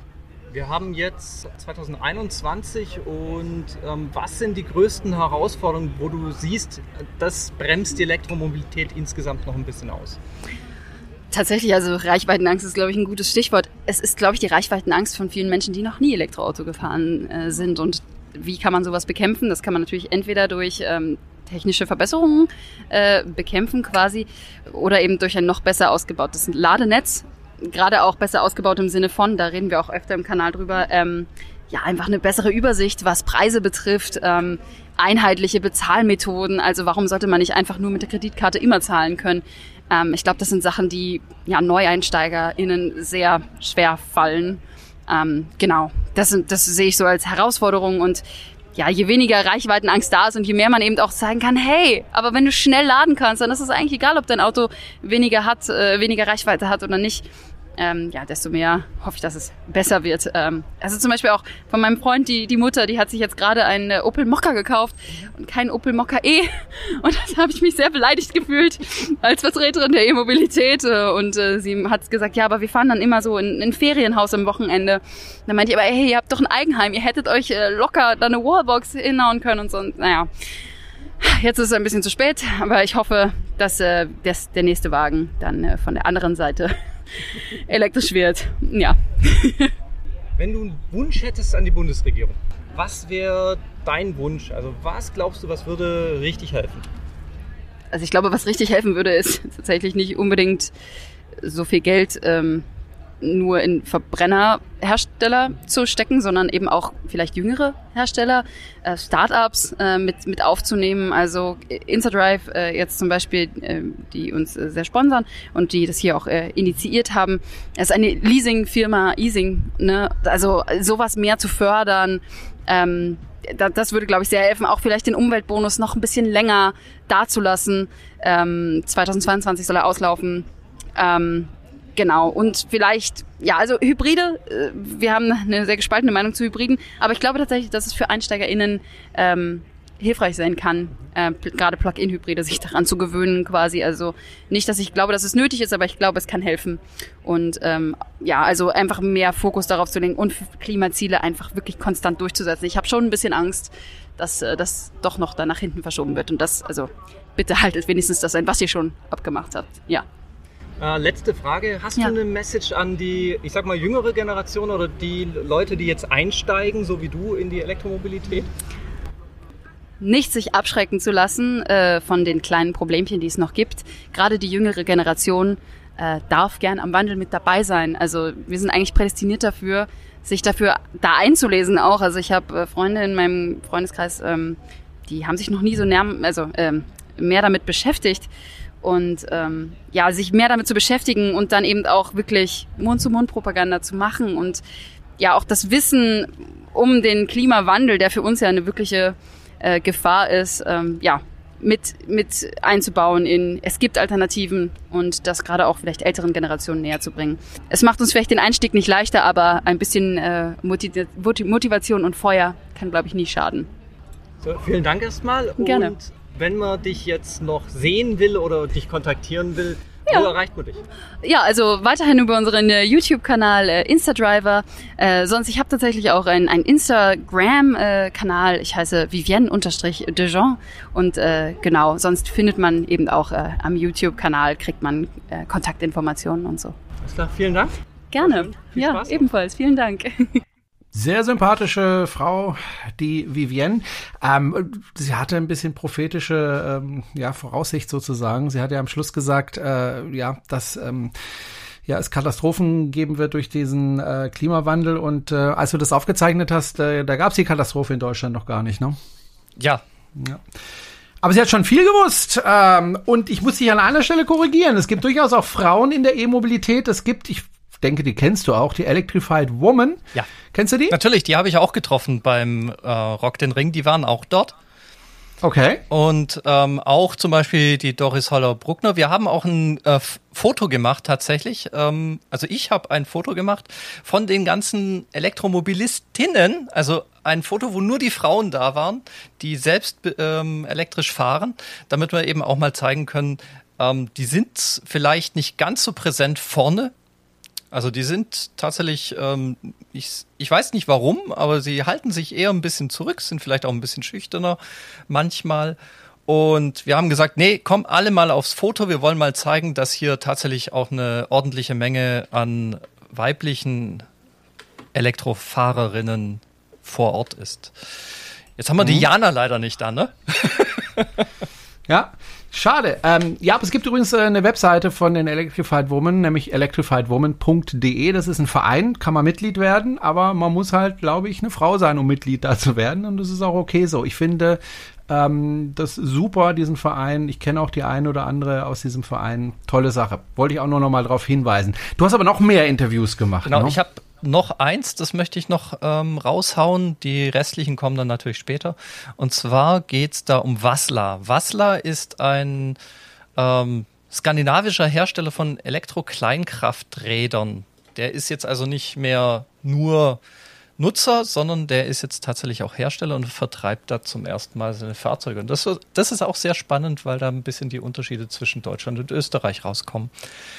Wir haben jetzt zwanzig einundzwanzig und ähm, was sind die größten Herausforderungen, wo du siehst, das bremst die Elektromobilität insgesamt noch ein bisschen aus? Tatsächlich, also Reichweitenangst ist, glaube ich, ein gutes Stichwort. Es ist, glaube ich, die Reichweitenangst von vielen Menschen, die noch nie Elektroauto gefahren äh, sind. Und wie kann man sowas bekämpfen? Das kann man natürlich entweder durch ähm, technische Verbesserungen äh, bekämpfen quasi oder eben durch ein noch besser ausgebautes Ladenetz. gerade auch besser ausgebaut im Sinne von, da reden wir auch öfter im Kanal drüber, ähm, ja, einfach eine bessere Übersicht, was Preise betrifft, ähm, einheitliche Bezahlmethoden. Also warum sollte man nicht einfach nur mit der Kreditkarte immer zahlen können? Ähm, ich glaube, das sind Sachen, die ja NeueinsteigerInnen sehr schwer fallen. Ähm, genau, das, sind, das sehe ich so als Herausforderung und ja, je weniger Reichweitenangst da ist und je mehr man eben auch sagen kann, hey, aber wenn du schnell laden kannst, dann ist es eigentlich egal, ob dein Auto weniger hat, äh, weniger Reichweite hat oder nicht. Ähm, ja, desto mehr hoffe ich, dass es besser wird. Ähm, also zum Beispiel auch von meinem Freund, die, die Mutter, die hat sich jetzt gerade einen äh, Opel Mokka gekauft und keinen Opel Mokka E. Und das habe ich mich sehr beleidigt gefühlt als Vertreterin der E-Mobilität. Und äh, sie hat gesagt, ja, aber wir fahren dann immer so in ein Ferienhaus am Wochenende. Dann meinte ich, aber hey, ihr habt doch ein Eigenheim, ihr hättet euch äh, locker da eine Wallbox hinhauen können und so. Und, naja, jetzt ist es ein bisschen zu spät, aber ich hoffe, dass, äh, dass der nächste Wagen dann äh, von der anderen Seite elektrisch wird, ja. Wenn du einen Wunsch hättest an die Bundesregierung, was wäre dein Wunsch? Also was glaubst du, was würde richtig helfen? Also ich glaube, was richtig helfen würde, ist tatsächlich nicht unbedingt so viel Geld ähm, nur in Verbrennerhersteller zu stecken, sondern eben auch vielleicht jüngere Hersteller, äh, Startups äh, mit mit aufzunehmen. Also Instadrive äh, jetzt zum Beispiel, äh, die uns äh, sehr sponsern und die das hier auch äh, initiiert haben. Es ist eine Leasing-Firma, Easing, ne? Also sowas mehr zu fördern. Ähm, das würde, glaube ich, sehr helfen, auch vielleicht den Umweltbonus noch ein bisschen länger dazulassen. Ähm, zweitausendzweiundzwanzig soll er auslaufen. Ähm, Genau, und vielleicht, ja, also Hybride, äh, wir haben eine sehr gespaltene Meinung zu Hybriden, aber ich glaube tatsächlich, dass es für EinsteigerInnen ähm, hilfreich sein kann, äh, gerade Plug-in-Hybride sich daran zu gewöhnen quasi. Also nicht, dass ich glaube, dass es nötig ist, aber ich glaube, es kann helfen. Und ähm, ja, also einfach mehr Fokus darauf zu legen und Klimaziele einfach wirklich konstant durchzusetzen. Ich habe schon ein bisschen Angst, dass äh, das doch noch da nach hinten verschoben wird. Und das, also bitte haltet wenigstens das ein, was ihr schon abgemacht habt. Ja. Äh, letzte Frage. Hast ja. du eine Message an die, ich sag mal, jüngere Generation oder die Leute, die jetzt einsteigen, so wie du, in die Elektromobilität? Nicht sich abschrecken zu lassen äh, von den kleinen Problemchen, die es noch gibt. Gerade die jüngere Generation äh, darf gern am Wandel mit dabei sein. Also wir sind eigentlich prädestiniert dafür, sich dafür da einzulesen auch. Also ich habe äh, Freunde in meinem Freundeskreis, ähm, die haben sich noch nie so näher, also ähm, mehr damit beschäftigt. Und ähm, ja, sich mehr damit zu beschäftigen und dann eben auch wirklich Mund-zu-Mund-Propaganda zu machen und ja auch das Wissen um den Klimawandel, der für uns ja eine wirkliche äh, Gefahr ist, ähm, ja, mit mit einzubauen in, es gibt Alternativen und das gerade auch vielleicht älteren Generationen näher zu bringen. Es macht uns vielleicht den Einstieg nicht leichter, aber ein bisschen äh, Motiv- Motivation und Feuer kann, glaube ich, nie schaden. So, vielen Dank erstmal. Gerne. Und wenn man dich jetzt noch sehen will oder dich kontaktieren will, ja. Wo erreicht man dich? Ja, also weiterhin über unseren äh, YouTube-Kanal äh, Instadriver. Äh, sonst, ich habe tatsächlich auch einen ein Instagram-Kanal. Äh, ich heiße Vivienne-Dejean. Und äh, genau, sonst findet man eben auch äh, am YouTube-Kanal, kriegt man äh, Kontaktinformationen und so. Alles klar, vielen Dank. Gerne. Ja, Spaß. Ebenfalls. Vielen Dank. Sehr sympathische Frau, die Vivienne. Ähm, sie hatte ein bisschen prophetische ähm, ja, Voraussicht sozusagen. Sie hat ja am Schluss gesagt, äh, ja, dass ähm, ja, es Katastrophen geben wird durch diesen äh, Klimawandel. Und äh, als du das aufgezeichnet hast, äh, da gab es die Katastrophe in Deutschland noch gar nicht, ne? Ja. Ja. Aber sie hat schon viel gewusst. Ähm, und ich muss dich an einer Stelle korrigieren. Es gibt durchaus auch Frauen in der E-Mobilität. Es gibt, ich denke, die kennst du auch, die Electrified Woman. Ja. Kennst du die? Natürlich, die habe ich auch getroffen beim äh, Rock den Ring. Die waren auch dort. Okay. Und ähm, auch zum Beispiel die Doris Holler-Bruckner. Wir haben auch ein äh, Foto gemacht tatsächlich. Ähm, also ich habe ein Foto gemacht von den ganzen Elektromobilistinnen. Also ein Foto, wo nur die Frauen da waren, die selbst ähm, elektrisch fahren, damit wir eben auch mal zeigen können, ähm, die sind vielleicht nicht ganz so präsent vorne. Also die sind tatsächlich, ähm, ich, ich weiß nicht warum, aber sie halten sich eher ein bisschen zurück, sind vielleicht auch ein bisschen schüchterner manchmal. Und wir haben gesagt, nee, komm alle mal aufs Foto, wir wollen mal zeigen, dass hier tatsächlich auch eine ordentliche Menge an weiblichen Elektrofahrerinnen vor Ort ist. Jetzt haben wir mhm. die Jana leider nicht da, ne? Ja, Schade. Ähm, ja, aber es gibt übrigens äh, eine Webseite von den Electrified Women, nämlich electrified woman punkt de. Das ist ein Verein, kann man Mitglied werden, aber man muss halt, glaube ich, eine Frau sein, um Mitglied da zu werden. Und das ist auch okay so. Ich finde ähm, das super, diesen Verein. Ich kenne auch die eine oder andere aus diesem Verein. Tolle Sache. Wollte ich auch nur noch mal darauf hinweisen. Du hast aber noch mehr Interviews gemacht. Genau, ne? Ich habe noch eins, das möchte ich noch ähm, raushauen. Die restlichen kommen dann natürlich später. Und zwar geht's da um Vassla. Vassla ist ein ähm, skandinavischer Hersteller von Elektro-Kleinkrafträdern. Der ist jetzt also nicht mehr nur Nutzer, sondern der ist jetzt tatsächlich auch Hersteller und vertreibt da zum ersten Mal seine Fahrzeuge. Und das, das ist auch sehr spannend, weil da ein bisschen die Unterschiede zwischen Deutschland und Österreich rauskommen.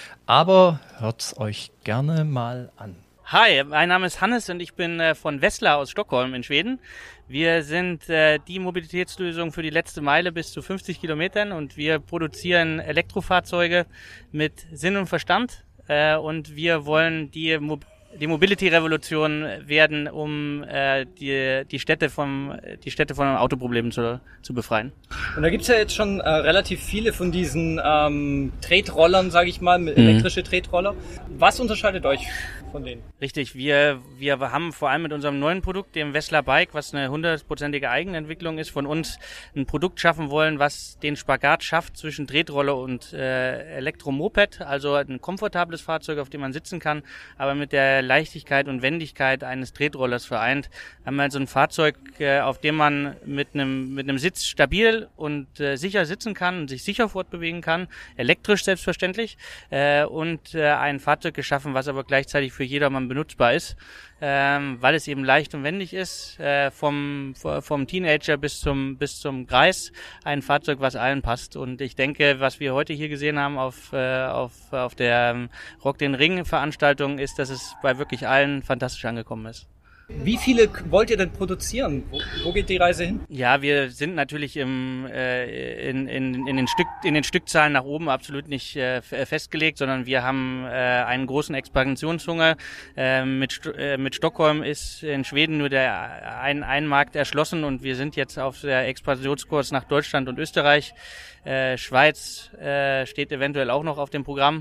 Aber hört's euch gerne mal an. Hi, mein Name ist Hannes und ich bin äh, von Vassla aus Stockholm in Schweden. Wir sind äh, die Mobilitätslösung für die letzte Meile bis zu fünfzig Kilometern und wir produzieren Elektrofahrzeuge mit Sinn und Verstand äh, und wir wollen die Mo- die Mobility-Revolution werden, um äh, die die Städte vom die Städte von Autoproblemen zu zu befreien. Und da gibt's ja jetzt schon äh, relativ viele von diesen ähm, Tretrollern, sage ich mal, mit elektrische Tretroller. Was unterscheidet euch von denen? Richtig, wir wir haben vor allem mit unserem neuen Produkt, dem Vassla Bike, was eine hundertprozentige Eigenentwicklung ist, von uns ein Produkt schaffen wollen, was den Spagat schafft zwischen Tretroller und äh, Elektromoped, also ein komfortables Fahrzeug, auf dem man sitzen kann, aber mit der Leichtigkeit und Wendigkeit eines Tretrollers vereint. Wir haben also ein Fahrzeug, äh, auf dem man mit einem mit einem Sitz stabil und äh, sicher sitzen kann und sich sicher fortbewegen kann, elektrisch selbstverständlich, äh, und äh, ein Fahrzeug geschaffen, was aber gleichzeitig für jedermann benutzbar ist, ähm, weil es eben leicht und wendig ist, äh, vom vom Teenager bis zum bis zum Greis, ein Fahrzeug, was allen passt. Und ich denke, was wir heute hier gesehen haben auf äh, auf auf der ähm, Rock den Ring Veranstaltung, ist, dass es bei wirklich allen fantastisch angekommen ist. Wie viele wollt ihr denn produzieren? Wo, wo geht die Reise hin? Ja, wir sind natürlich im, äh, in, in, in, den Stück, in den Stückzahlen nach oben absolut nicht äh, festgelegt, sondern wir haben äh, einen großen Expansionshunger. Äh, mit, äh, mit Stockholm ist in Schweden nur der ein, ein Markt erschlossen und wir sind jetzt auf der Expansionskurs nach Deutschland und Österreich. Äh, Schweiz äh, steht eventuell auch noch auf dem Programm.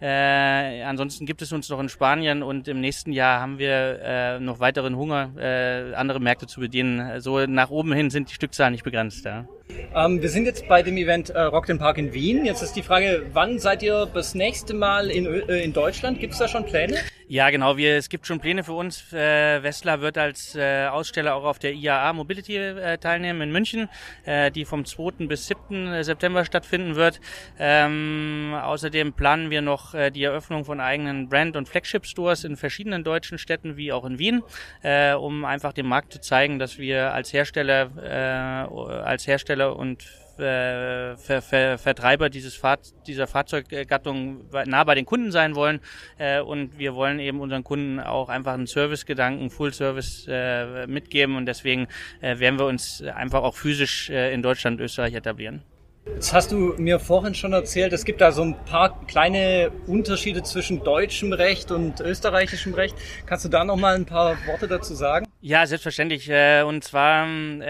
Äh, ansonsten gibt es uns noch in Spanien und im nächsten Jahr haben wir äh, noch weiteren Hunger, äh, andere Märkte zu bedienen. So nach oben hin sind die Stückzahlen nicht begrenzt. Ja. Ähm, wir sind jetzt bei dem Event äh, Rock den Park in Wien. Jetzt ist die Frage, wann seid ihr das nächste Mal in, äh, in Deutschland? Gibt es da schon Pläne? Ja, genau. Wir, es gibt schon Pläne für uns. Äh, Vassla wird als äh, Aussteller auch auf der I A A Mobility äh, teilnehmen in München, äh, die vom zweiten bis siebten September stattfinden wird. Ähm, außerdem planen wir noch äh, die Eröffnung von eigenen Brand- und Flagship-Stores in verschiedenen deutschen Städten wie auch in Wien, äh, um einfach dem Markt zu zeigen, dass wir als Hersteller, äh, als Hersteller und Ver, Ver, Vertreiber dieses Fahr dieser Fahrzeuggattung nah bei den Kunden sein wollen, äh, und wir wollen eben unseren Kunden auch einfach einen Servicegedanken, Full Service äh, mitgeben und deswegen äh, werden wir uns einfach auch physisch äh, in Deutschland und Österreich etablieren. Jetzt hast du mir vorhin schon erzählt, es gibt da so ein paar kleine Unterschiede zwischen deutschem Recht und österreichischem Recht. Kannst du da noch mal ein paar Worte dazu sagen? Ja, selbstverständlich. Und zwar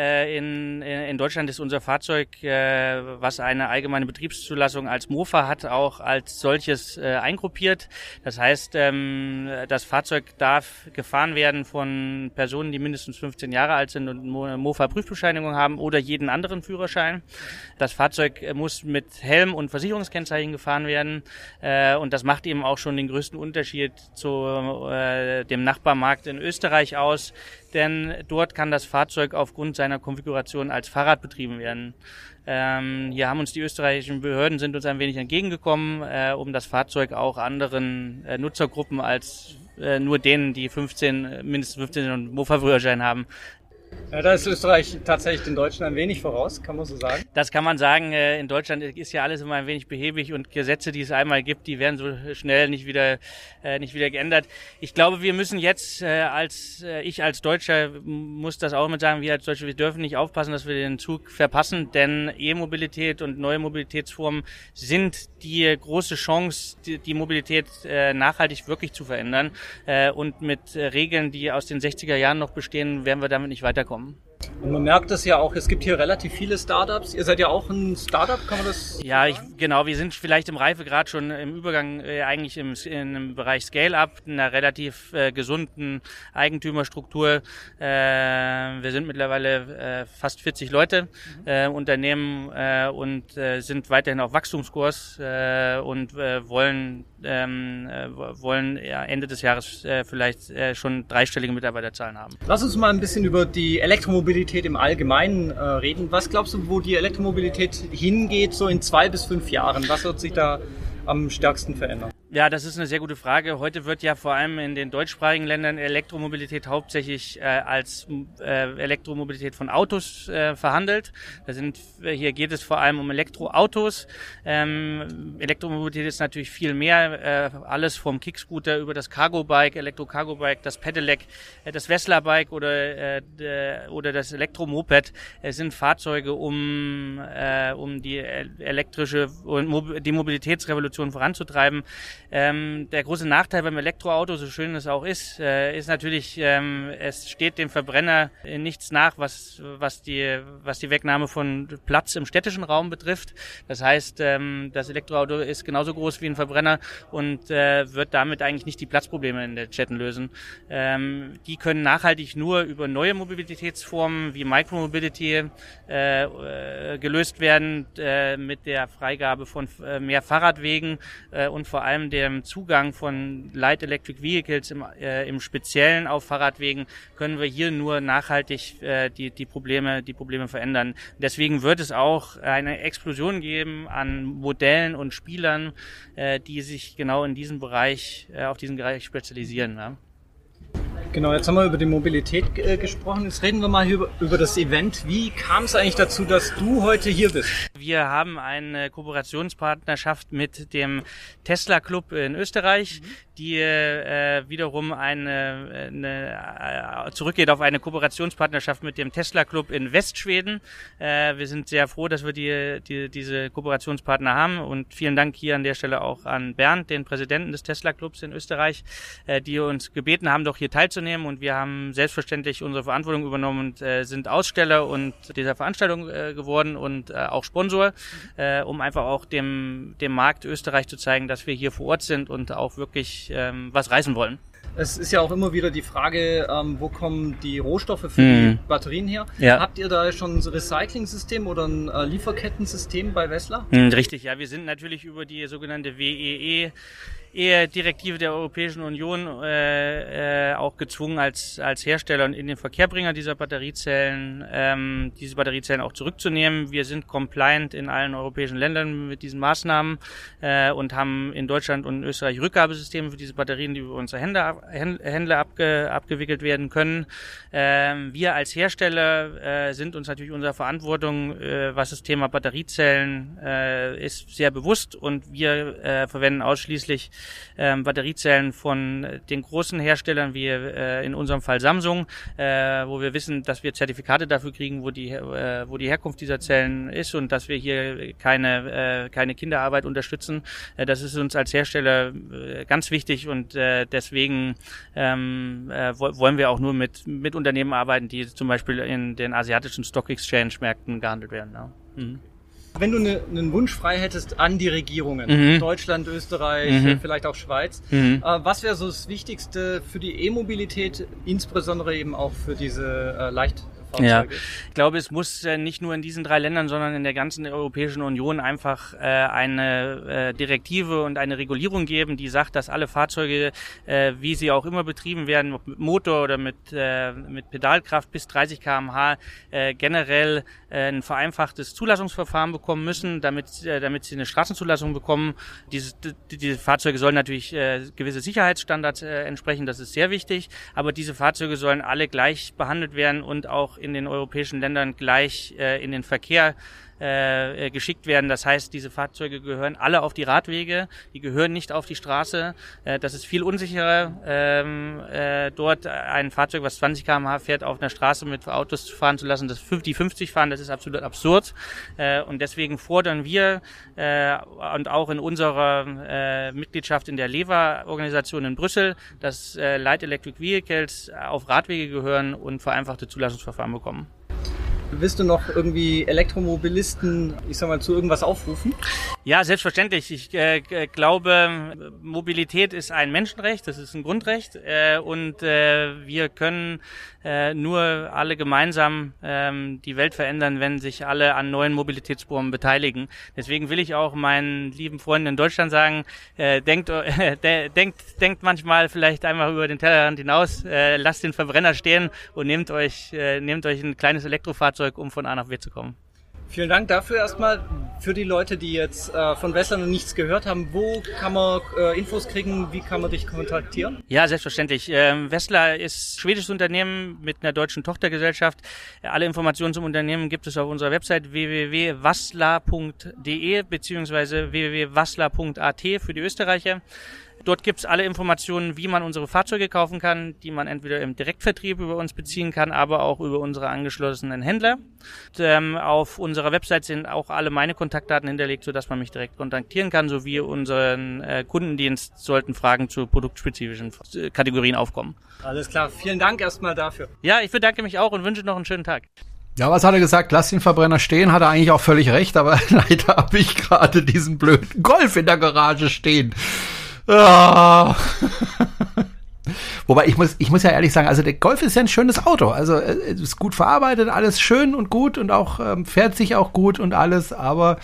in, in Deutschland ist unser Fahrzeug, was eine allgemeine Betriebszulassung als Mofa hat, auch als solches eingruppiert. Das heißt, das Fahrzeug darf gefahren werden von Personen, die mindestens fünfzehn Jahre alt sind und eine Mofa-Prüfbescheinigung haben oder jeden anderen Führerschein. Das Fahrzeug muss mit Helm und Versicherungskennzeichen gefahren werden, und das macht eben auch schon den größten Unterschied zu dem Nachbarmarkt in Österreich aus. Denn dort kann das Fahrzeug aufgrund seiner Konfiguration als Fahrrad betrieben werden. Ähm, hier haben uns die österreichischen Behörden sind uns ein wenig entgegengekommen, äh, um das Fahrzeug auch anderen äh, Nutzergruppen als äh, nur denen, die fünfzehn, mindestens fünfzehn und Mofa-Führerschein haben. Ja, da ist Österreich tatsächlich den Deutschen ein wenig voraus, kann man so sagen. Das kann man sagen. In Deutschland ist ja alles immer ein wenig behäbig und Gesetze, die es einmal gibt, die werden so schnell nicht wieder äh, nicht wieder geändert. Ich glaube, wir müssen jetzt, äh, als äh, ich als Deutscher muss das auch mit sagen, wir als Deutsche, wir dürfen nicht aufpassen, dass wir den Zug verpassen, denn E-Mobilität und neue Mobilitätsformen sind die große Chance, die, die Mobilität äh, nachhaltig wirklich zu verändern. Äh, und mit äh, Regeln, die aus den sechziger Jahren noch bestehen, werden wir damit nicht weiterkommen. Und man merkt das ja auch, es gibt hier relativ viele Startups. Ihr seid ja auch ein Startup, kann man das Ja, ich, genau, wir sind vielleicht im Reifegrad schon im Übergang äh, eigentlich im, im Bereich Scale-Up, in einer relativ äh, gesunden Eigentümerstruktur. Äh, wir sind mittlerweile äh, fast vierzig Leute, äh, Unternehmen äh, und äh, sind weiterhin auf Wachstumskurs äh, und äh, wollen, ähm, äh, wollen ja, Ende des Jahres äh, vielleicht äh, schon dreistellige Mitarbeiterzahlen haben. Lass uns mal ein bisschen über die Elektromobilität im Allgemeinen äh, reden. Was glaubst du, wo die Elektromobilität hingeht, so in zwei bis fünf Jahren? Was wird sich da am stärksten verändern? Ja, das ist eine sehr gute Frage. Heute wird ja vor allem in den deutschsprachigen Ländern Elektromobilität hauptsächlich äh, als äh, Elektromobilität von Autos äh, verhandelt. Da sind, hier geht es vor allem um Elektroautos. Ähm, Elektromobilität ist natürlich viel mehr. Äh, alles vom Kickscooter über das Cargo-Bike, Elektro-Cargo-Bike, das Pedelec, äh, das Vesla-Bike oder, äh, de, oder das Elektromoped. Es sind Fahrzeuge, um, äh, um die elektrische und die Mobilitätsrevolution voranzutreiben. Ähm, der große Nachteil beim Elektroauto, so schön es auch ist, äh, ist natürlich, ähm, es steht dem Verbrenner in nichts nach, was, was, die, was die Wegnahme von Platz im städtischen Raum betrifft. Das heißt, ähm, das Elektroauto ist genauso groß wie ein Verbrenner und äh, wird damit eigentlich nicht die Platzprobleme in den Städten lösen. Ähm, die können nachhaltig nur über neue Mobilitätsformen wie Micromobility äh, äh, gelöst werden, äh, mit der Freigabe von äh, mehr Fahrradwegen äh, und vor allem dem Zugang von Light Electric Vehicles im, äh, im Speziellen auf Fahrradwegen können wir hier nur nachhaltig äh, die, die Probleme, die Probleme verändern. Deswegen wird es auch eine Explosion geben an Modellen und Spielern, äh, die sich genau in diesem Bereich, äh, auf diesen Bereich spezialisieren. Ja. Genau, jetzt haben wir über die Mobilität äh, gesprochen. Jetzt reden wir mal über, über das Event. Wie kam es eigentlich dazu, dass du heute hier bist? Wir haben eine Kooperationspartnerschaft mit dem Tesla Club in Österreich, mhm. die äh, wiederum eine, eine äh, zurückgeht auf eine Kooperationspartnerschaft mit dem Tesla Club in Westschweden. Äh, wir sind sehr froh, dass wir die, die, diese Kooperationspartner haben und vielen Dank hier an der Stelle auch an Bernd, den Präsidenten des Tesla Clubs in Österreich, äh, die uns gebeten haben, doch hier teilzunehmen. Und wir haben selbstverständlich unsere Verantwortung übernommen und äh, sind Aussteller und dieser Veranstaltung äh, geworden und äh, auch Sponsor, äh, um einfach auch dem, dem Markt Österreich zu zeigen, dass wir hier vor Ort sind und auch wirklich ähm, was reißen wollen. Es ist ja auch immer wieder die Frage, ähm, wo kommen die Rohstoffe für hm. die Batterien her? Ja. Habt ihr da schon ein Recycling-System oder ein äh, Lieferkettensystem bei Vesla? Hm, richtig, ja. Wir sind natürlich über die sogenannte W E E E-Direktive der Europäischen Union äh, äh, auch gezwungen, als als Hersteller und in den Verkehrbringer dieser Batteriezellen ähm, diese Batteriezellen auch zurückzunehmen. Wir sind compliant in allen europäischen Ländern mit diesen Maßnahmen äh, und haben in Deutschland und in Österreich Rückgabesysteme für diese Batterien, die über unsere Händler, Händler abge, abgewickelt werden können. Ähm, wir als Hersteller äh, sind uns natürlich unserer Verantwortung, äh, was das Thema Batteriezellen äh, ist, sehr bewusst und wir äh, verwenden ausschließlich Ähm, Batteriezellen von den großen Herstellern, wie äh, in unserem Fall Samsung, äh, wo wir wissen, dass wir Zertifikate dafür kriegen, wo die äh, wo die Herkunft dieser Zellen ist und dass wir hier keine äh, keine Kinderarbeit unterstützen. Äh, das ist uns als Hersteller äh, ganz wichtig und äh, deswegen ähm, äh, wollen wir auch nur mit mit Unternehmen arbeiten, die zum Beispiel in den asiatischen Stock Exchange Märkten gehandelt werden. Ja. Mhm. Wenn du ne, einen Wunsch frei hättest an die Regierungen, mhm. Deutschland, Österreich, mhm. vielleicht auch Schweiz, mhm. äh, was wäre so das Wichtigste für die E-Mobilität, insbesondere eben auch für diese äh, Leichtfahrzeuge? Ja, ich glaube, es muss äh, nicht nur in diesen drei Ländern, sondern in der ganzen Europäischen Union einfach äh, eine äh, Direktive und eine Regulierung geben, die sagt, dass alle Fahrzeuge, äh, wie sie auch immer betrieben werden, ob mit Motor oder mit äh, mit Pedalkraft bis dreißig Kilometer pro Stunde, äh, generell äh, ein vereinfachtes Zulassungsverfahren bekommen müssen, damit äh, damit sie eine Straßenzulassung bekommen. Diese, die, diese Fahrzeuge sollen natürlich äh, gewisse Sicherheitsstandards äh, entsprechen, das ist sehr wichtig, aber diese Fahrzeuge sollen alle gleich behandelt werden und auch in den europäischen Ländern gleich äh, in den Verkehr äh, geschickt werden. Das heißt, diese Fahrzeuge gehören alle auf die Radwege, die gehören nicht auf die Straße. Äh, das ist viel unsicherer, ähm, äh, dort ein Fahrzeug, was zwanzig Kilometer pro Stunde fährt, auf einer Straße mit Autos fahren zu lassen, das die fünfzig fahren, das ist absolut absurd. Äh, und deswegen fordern wir äh, und auch in unserer äh, Mitgliedschaft in der LEVA-Organisation in Brüssel, dass äh, Light Electric Vehicles auf Radwege gehören und vereinfachte Zulassungsverfahren bekommen. Willst du noch irgendwie Elektromobilisten, ich sag mal, zu irgendwas aufrufen? Ja, selbstverständlich. Ich äh, glaube, Mobilität ist ein Menschenrecht, das ist ein Grundrecht äh, und äh, wir können äh, nur alle gemeinsam ähm, die Welt verändern, wenn sich alle an neuen Mobilitätsformen beteiligen. Deswegen will ich auch meinen lieben Freunden in Deutschland sagen, äh, denkt, äh, de, denkt, denkt manchmal vielleicht einmal über den Tellerrand hinaus, äh, lasst den Verbrenner stehen und nehmt euch, äh, nehmt euch ein kleines Elektrofahrzeug, um von A nach B zu kommen. Vielen Dank dafür erstmal. Für die Leute, die jetzt äh, von Wesslar noch nichts gehört haben, wo kann man äh, Infos kriegen, wie kann man dich kontaktieren? Ja, selbstverständlich. Ähm, Wesslar ist ein schwedisches Unternehmen mit einer deutschen Tochtergesellschaft. Alle Informationen zum Unternehmen gibt es auf unserer Website w w w punkt wasslar punkt d e bzw. w w w punkt wasslar punkt a t für die Österreicher. Dort gibt es alle Informationen, wie man unsere Fahrzeuge kaufen kann, die man entweder im Direktvertrieb über uns beziehen kann, aber auch über unsere angeschlossenen Händler. Und, ähm, auf unserer Website sind auch alle meine Kontaktdaten hinterlegt, sodass man mich direkt kontaktieren kann, sowie unseren äh, Kundendienst, sollten Fragen zu produktspezifischen äh, Kategorien aufkommen. Alles klar, vielen Dank erstmal dafür. Ja, ich bedanke mich auch und wünsche noch einen schönen Tag. Ja, was hat er gesagt? Lass den Verbrenner stehen, hat er eigentlich auch völlig recht, aber leider habe ich gerade diesen blöden Golf in der Garage stehen. Ah. Wobei ich muss, ich muss ja ehrlich sagen, also der Golf ist ja ein schönes Auto. Also es ist gut verarbeitet, alles schön und gut und auch ähm, fährt sich auch gut und alles, aber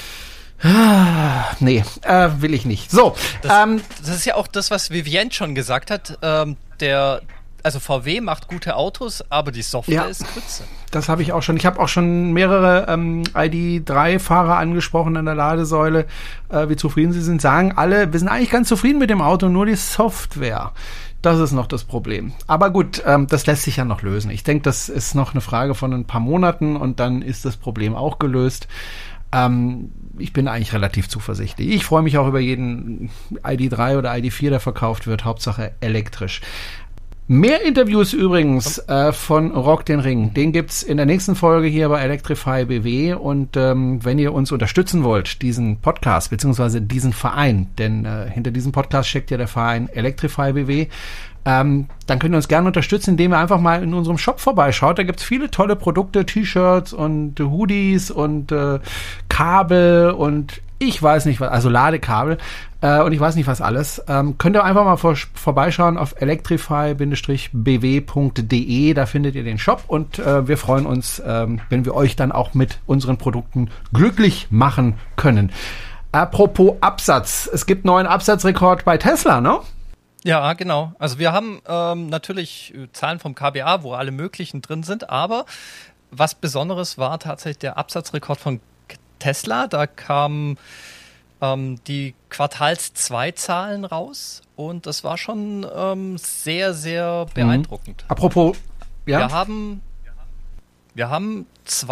ah, nee, äh, will ich nicht. So, das, ähm, das ist ja auch das, was Vivienne schon gesagt hat. Ähm, der Also V W macht gute Autos, aber die Software ja, ist Grütze. Das habe ich auch schon. Ich habe auch schon mehrere ähm, I D drei Fahrer angesprochen an der Ladesäule, äh, wie zufrieden sie sind. Sagen alle, wir sind eigentlich ganz zufrieden mit dem Auto, nur die Software. Das ist noch das Problem. Aber gut, ähm, das lässt sich ja noch lösen. Ich denke, das ist noch eine Frage von ein paar Monaten und dann ist das Problem auch gelöst. Ähm, ich bin eigentlich relativ zuversichtlich. Ich freue mich auch über jeden I D drei oder I D vier, der verkauft wird. Hauptsache elektrisch. Mehr Interviews übrigens äh, von Rock den Ring. Den gibt's in der nächsten Folge hier bei Electrify B W. Und ähm, wenn ihr uns unterstützen wollt, diesen Podcast beziehungsweise diesen Verein, denn äh, hinter diesem Podcast steckt ja der Verein Electrify B W, ähm, dann könnt ihr uns gerne unterstützen, indem ihr einfach mal in unserem Shop vorbeischaut. Da gibt's viele tolle Produkte, T-Shirts und äh, Hoodies und äh, Kabel und ich weiß nicht was, also Ladekabel äh, und ich weiß nicht was alles. Ähm, könnt ihr einfach mal vor, vorbeischauen auf electrify b w punkt d e, da findet ihr den Shop und äh, wir freuen uns, ähm, wenn wir euch dann auch mit unseren Produkten glücklich machen können. Apropos Absatz, es gibt neuen Absatzrekord bei Tesla, ne? Ja, genau. Also wir haben ähm, natürlich Zahlen vom K B A, wo alle möglichen drin sind, aber was Besonderes war tatsächlich der Absatzrekord von Tesla. Da kamen ähm, die Quartals-zwei-Zahlen raus und das war schon ähm, sehr, sehr beeindruckend. Mhm. Apropos, ja? Wir haben, wir haben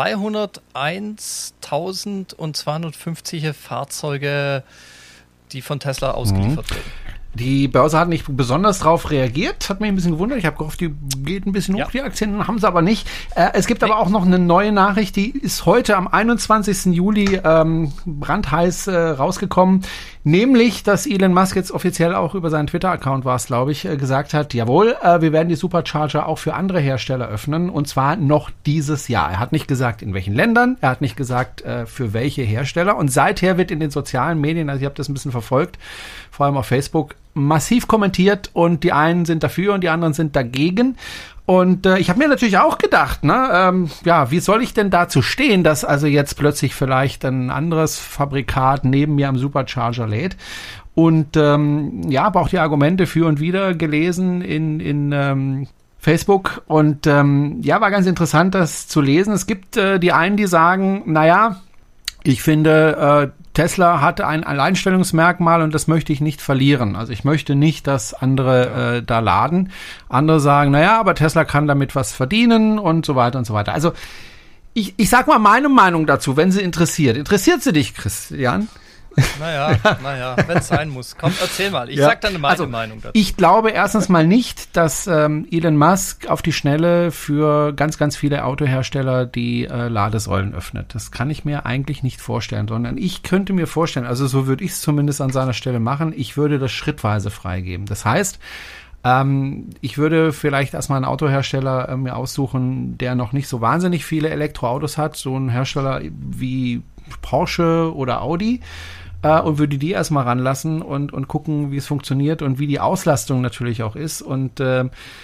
zweihunderteinstausendzweihundertfünfzig Fahrzeuge, die von Tesla ausgeliefert mhm. werden. Die Börse hat nicht besonders drauf reagiert, hat mich ein bisschen gewundert. Ich habe gehofft, die geht ein bisschen hoch, ja. Die Aktien, haben sie aber nicht. Äh, es gibt nee. aber auch noch eine neue Nachricht, die ist heute am einundzwanzigsten Juli ähm, brandheiß äh, rausgekommen. Nämlich, dass Elon Musk jetzt offiziell auch über seinen Twitter-Account war es, glaube ich, äh, gesagt hat, jawohl, äh, wir werden die Supercharger auch für andere Hersteller öffnen und zwar noch dieses Jahr. Er hat nicht gesagt, in welchen Ländern, er hat nicht gesagt, äh, für welche Hersteller und seither wird in den sozialen Medien, also ich habe das ein bisschen verfolgt, vor allem auf Facebook, massiv kommentiert und die einen sind dafür und die anderen sind dagegen. Und äh, ich habe mir natürlich auch gedacht, ne, ähm, ja, wie soll ich denn dazu stehen, dass also jetzt plötzlich vielleicht ein anderes Fabrikat neben mir am Supercharger lädt? Und ähm, ja, habe auch die Argumente für und wider gelesen in in ähm, Facebook und ähm, ja, war ganz interessant, das zu lesen. Es gibt äh, die einen, die sagen, naja, ich finde, äh, Tesla hatte ein Alleinstellungsmerkmal und das möchte ich nicht verlieren. Also ich möchte nicht, dass andere äh, da laden. Andere sagen, naja, aber Tesla kann damit was verdienen und so weiter und so weiter. Also ich, ich sag mal meine Meinung dazu, wenn sie interessiert. Interessiert sie dich, Christian? Naja, naja, wenn es sein muss. Komm, erzähl mal. Ich ja. sag dann meine also, Meinung dazu. Ich glaube erstens mal nicht, dass ähm, Elon Musk auf die Schnelle für ganz, ganz viele Autohersteller die äh, Ladesäulen öffnet. Das kann ich mir eigentlich nicht vorstellen, sondern ich könnte mir vorstellen, also so würde ich es zumindest an seiner Stelle machen, ich würde das schrittweise freigeben. Das heißt, Ähm, ich würde vielleicht erstmal einen Autohersteller äh, mir aussuchen, der noch nicht so wahnsinnig viele Elektroautos hat, so ein Hersteller wie Porsche oder Audi, äh, und würde die erstmal ranlassen und, und gucken, wie es funktioniert und wie die Auslastung natürlich auch ist. Und äh,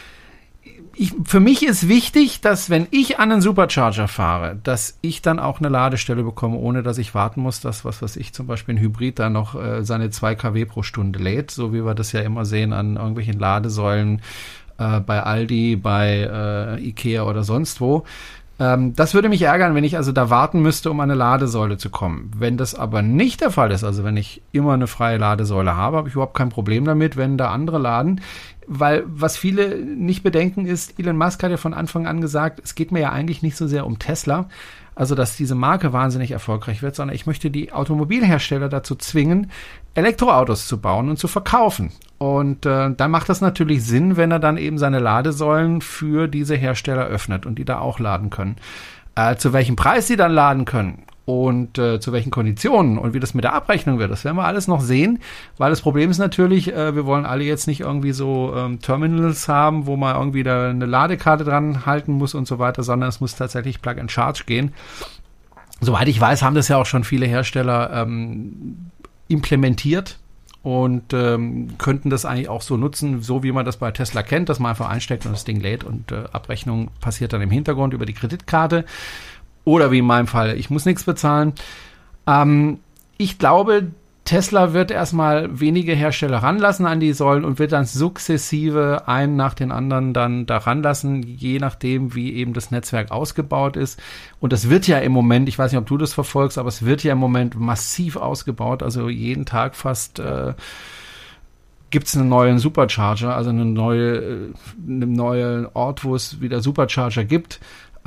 Ich, für mich ist wichtig, dass wenn ich an einen Supercharger fahre, dass ich dann auch eine Ladestelle bekomme, ohne dass ich warten muss, dass, was weiß ich, zum Beispiel ein Hybrid da noch äh, seine zwei Kilowatt pro Stunde lädt, so wie wir das ja immer sehen an irgendwelchen Ladesäulen äh, bei Aldi, bei äh, Ikea oder sonst wo. Ähm, das würde mich ärgern, wenn ich also da warten müsste, um an eine Ladesäule zu kommen. Wenn das aber nicht der Fall ist, also wenn ich immer eine freie Ladesäule habe, habe ich überhaupt kein Problem damit, wenn da andere laden. Weil was viele nicht bedenken ist, Elon Musk hat ja von Anfang an gesagt, es geht mir ja eigentlich nicht so sehr um Tesla, also dass diese Marke wahnsinnig erfolgreich wird, sondern ich möchte die Automobilhersteller dazu zwingen, Elektroautos zu bauen und zu verkaufen. Und äh, dann macht das natürlich Sinn, wenn er dann eben seine Ladesäulen für diese Hersteller öffnet und die da auch laden können. Äh, zu welchem Preis sie dann laden können und äh, zu welchen Konditionen und wie das mit der Abrechnung wird, das werden wir alles noch sehen, weil das Problem ist natürlich, äh, wir wollen alle jetzt nicht irgendwie so ähm, Terminals haben, wo man irgendwie da eine Ladekarte dran halten muss und so weiter, sondern es muss tatsächlich Plug and Charge gehen. Soweit ich weiß, haben das ja auch schon viele Hersteller ähm, implementiert und ähm, könnten das eigentlich auch so nutzen, so wie man das bei Tesla kennt, dass man einfach einsteckt und das Ding lädt und äh, Abrechnung passiert dann im Hintergrund über die Kreditkarte. Oder wie in meinem Fall, ich muss nichts bezahlen. Ähm, ich glaube, Tesla wird erstmal wenige Hersteller ranlassen an die Säulen und wird dann sukzessive einen nach den anderen dann da ranlassen, je nachdem, wie eben das Netzwerk ausgebaut ist. Und das wird ja im Moment, ich weiß nicht, ob du das verfolgst, aber es wird ja im Moment massiv ausgebaut. Also jeden Tag fast äh, gibt es einen neuen Supercharger, also eine neue, einen neuen Ort, wo es wieder Supercharger gibt.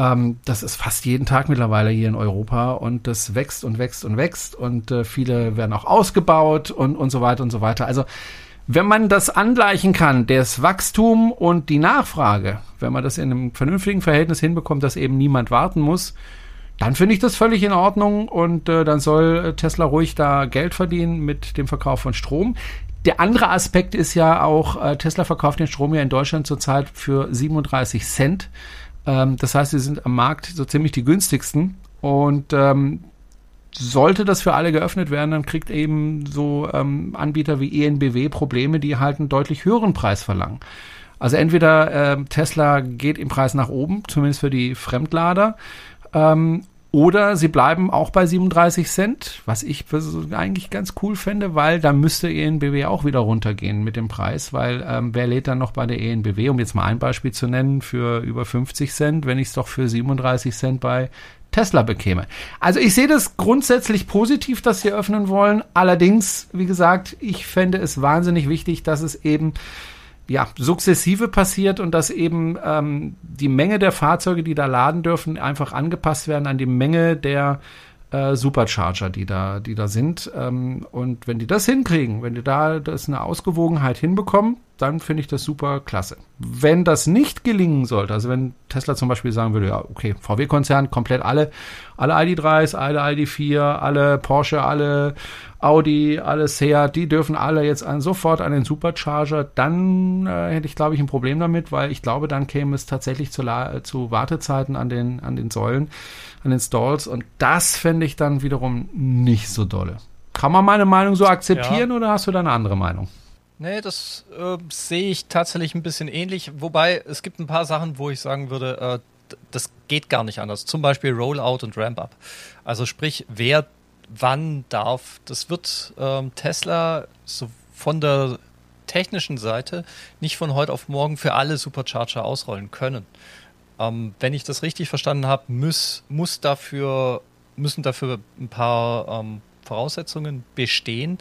Das ist fast jeden Tag mittlerweile hier in Europa und das wächst und wächst und wächst und äh, viele werden auch ausgebaut und, und so weiter und so weiter. Also wenn man das angleichen kann, das Wachstum und die Nachfrage, wenn man das in einem vernünftigen Verhältnis hinbekommt, dass eben niemand warten muss, dann finde ich das völlig in Ordnung und äh, dann soll Tesla ruhig da Geld verdienen mit dem Verkauf von Strom. Der andere Aspekt ist ja auch, äh, Tesla verkauft den Strom ja in Deutschland zurzeit für siebenunddreißig Cent. Das heißt, sie sind am Markt so ziemlich die günstigsten und ähm, sollte das für alle geöffnet werden, dann kriegt eben so ähm, Anbieter wie E N B W Probleme, die halt einen deutlich höheren Preis verlangen. Also entweder äh, Tesla geht im Preis nach oben, zumindest für die Fremdlader, ähm, oder sie bleiben auch bei siebenunddreißig Cent, was ich eigentlich ganz cool fände, weil da müsste E N B W auch wieder runtergehen mit dem Preis, weil ähm, wer lädt dann noch bei der E N B W, um jetzt mal ein Beispiel zu nennen, für über fünfzig Cent, wenn ich es doch für siebenunddreißig Cent bei Tesla bekäme. Also ich sehe das grundsätzlich positiv, dass sie öffnen wollen. Allerdings, wie gesagt, ich fände es wahnsinnig wichtig, dass es eben ja, sukzessive passiert und dass eben ähm, die Menge der Fahrzeuge, die da laden dürfen, einfach angepasst werden an die Menge der äh, Supercharger, die da, die da sind. Ähm, und wenn die das hinkriegen, wenn die da das eine Ausgewogenheit hinbekommen, dann finde ich das super klasse. Wenn das nicht gelingen sollte, also wenn Tesla zum Beispiel sagen würde, ja, okay, V W-Konzern, komplett alle, alle I D dreis, alle I D vier, alle Porsche, alle Audi, alle Seat, die dürfen alle jetzt an, sofort an den Supercharger, dann äh, hätte ich, glaube ich, ein Problem damit, weil ich glaube, dann käme es tatsächlich zu, La- zu Wartezeiten an den, an den Säulen, an den Stalls und das fände ich dann wiederum nicht so dolle. Kann man meine Meinung so akzeptieren ja. Oder hast du da eine andere Meinung? Nee, das äh, sehe ich tatsächlich ein bisschen ähnlich, wobei es gibt ein paar Sachen, wo ich sagen würde, äh, das geht gar nicht anders. Zum Beispiel Rollout und Ramp-Up. Also sprich, wer wann darf, das wird ähm, Tesla so von der technischen Seite nicht von heute auf morgen für alle Supercharger ausrollen können. Ähm, wenn ich das richtig verstanden habe, muss, muss dafür, müssen dafür ein paar ähm, Voraussetzungen bestehen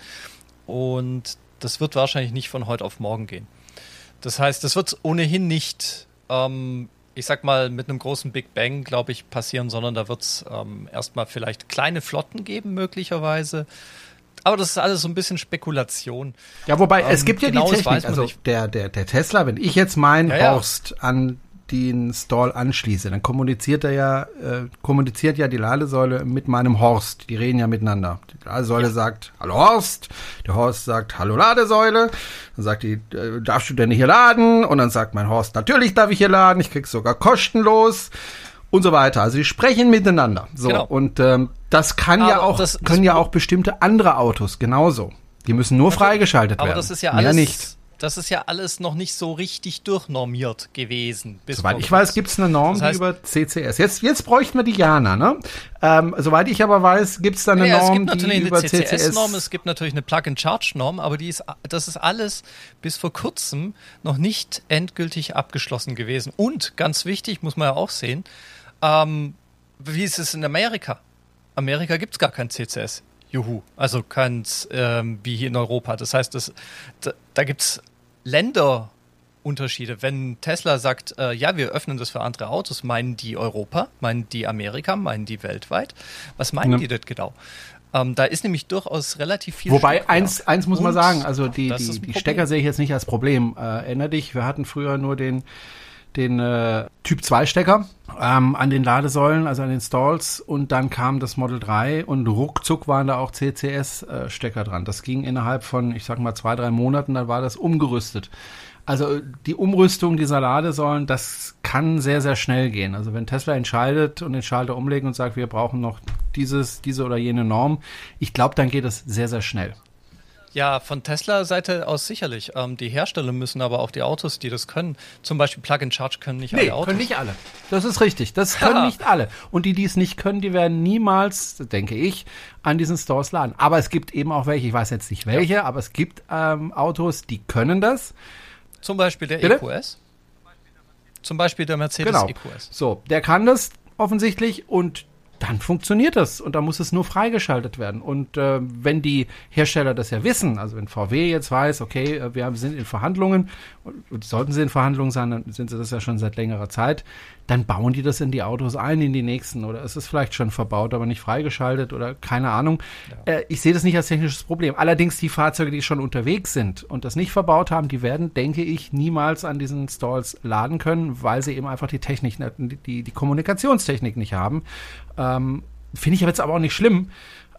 und das wird wahrscheinlich nicht von heute auf morgen gehen. Das heißt, das wird ohnehin nicht, ähm, ich sag mal, mit einem großen Big Bang, glaube ich, passieren, sondern da wird es ähm, erstmal vielleicht kleine Flotten geben, möglicherweise. Aber das ist alles so ein bisschen Spekulation. Ja, wobei, ähm, es gibt ja genau die Technik, also der, der, der Tesla, wenn ich jetzt meinen ja, ja. Horst an den Stall anschließe, dann kommuniziert er ja, äh, kommuniziert ja die Ladesäule mit meinem Horst. Die reden ja miteinander. Die Ladesäule ja. sagt, hallo Horst. Der Horst sagt, hallo Ladesäule. Dann sagt die, äh, darfst du denn hier laden? Und dann sagt mein Horst, natürlich darf ich hier laden. Ich krieg's sogar kostenlos. Und so weiter. Also die sprechen miteinander. So. Genau. Und ähm, das kann aber ja auch, das, können das, ja auch bestimmte andere Autos genauso. Die müssen nur freigeschaltet aber werden. Aber das ist ja alles, nicht. Das ist ja alles noch nicht so richtig durchnormiert gewesen. Bis soweit ich weiß, gibt es eine Norm, das heißt, die über C C S. Jetzt, jetzt bräuchten wir die Jana, ne? Ähm, soweit ich aber weiß, gibt es da eine ja, Norm, die über eine C C S... C C S-Norm, es gibt natürlich eine Plug-and-Charge-Norm, aber die ist, das ist alles bis vor kurzem noch nicht endgültig abgeschlossen gewesen. Und, ganz wichtig, muss man ja auch sehen, ähm, wie ist es in Amerika? Amerika gibt es gar kein C C S. Juhu. Also keins ähm, wie hier in Europa. Das heißt, das, da, da gibt es Länderunterschiede. Wenn Tesla sagt, äh, ja, wir öffnen das für andere Autos, meinen die Europa, meinen die Amerika, meinen die weltweit? Was meinen ja. die dort genau? Ähm, da ist nämlich durchaus relativ viel. Wobei, eins, eins muss man sagen, also die, die, die Stecker sehe ich jetzt nicht als Problem. Äh, erinner dich, wir hatten früher nur den den äh, Typ zwei Stecker ähm, an den Ladesäulen, also an den Stalls, und dann kam das Model drei und ruckzuck waren da auch C C S-Stecker dran. Das ging innerhalb von, ich sag mal, zwei, drei Monaten, dann war das umgerüstet. Also die Umrüstung dieser Ladesäulen, das kann sehr, sehr schnell gehen. Also wenn Tesla entscheidet und den Schalter umlegt und sagt, wir brauchen noch dieses, diese oder jene Norm, ich glaube, dann geht es sehr, sehr schnell. Ja, von Tesla-Seite aus sicherlich. Ähm, die Hersteller müssen aber auch die Autos, die das können, zum Beispiel Plug-and-Charge können nicht nee, alle Autos. können nicht alle. Das ist richtig. Das können nicht alle. Und die, die es nicht können, die werden niemals, denke ich, an diesen Stores laden. Aber es gibt eben auch welche, ich weiß jetzt nicht welche, ja. aber es gibt ähm, Autos, die können das. Zum Beispiel der Bitte? E Q S. Zum Beispiel der Mercedes genau. E Q S. So, der kann das offensichtlich und dann funktioniert das und da muss es nur freigeschaltet werden. Und äh, wenn die Hersteller das ja wissen, also wenn V W jetzt weiß, okay, wir haben, sind in Verhandlungen, und sollten sie in Verhandlungen sein, dann sind sie das ja schon seit längerer Zeit, dann bauen die das in die Autos ein, in die nächsten. Oder es ist vielleicht schon verbaut, aber nicht freigeschaltet oder keine Ahnung. Ja. Äh, ich sehe das nicht als technisches Problem. Allerdings die Fahrzeuge, die schon unterwegs sind und das nicht verbaut haben, die werden, denke ich, niemals an diesen Stalls laden können, weil sie eben einfach die Technik, die, die Kommunikationstechnik nicht haben. Ähm, finde ich jetzt aber auch nicht schlimm.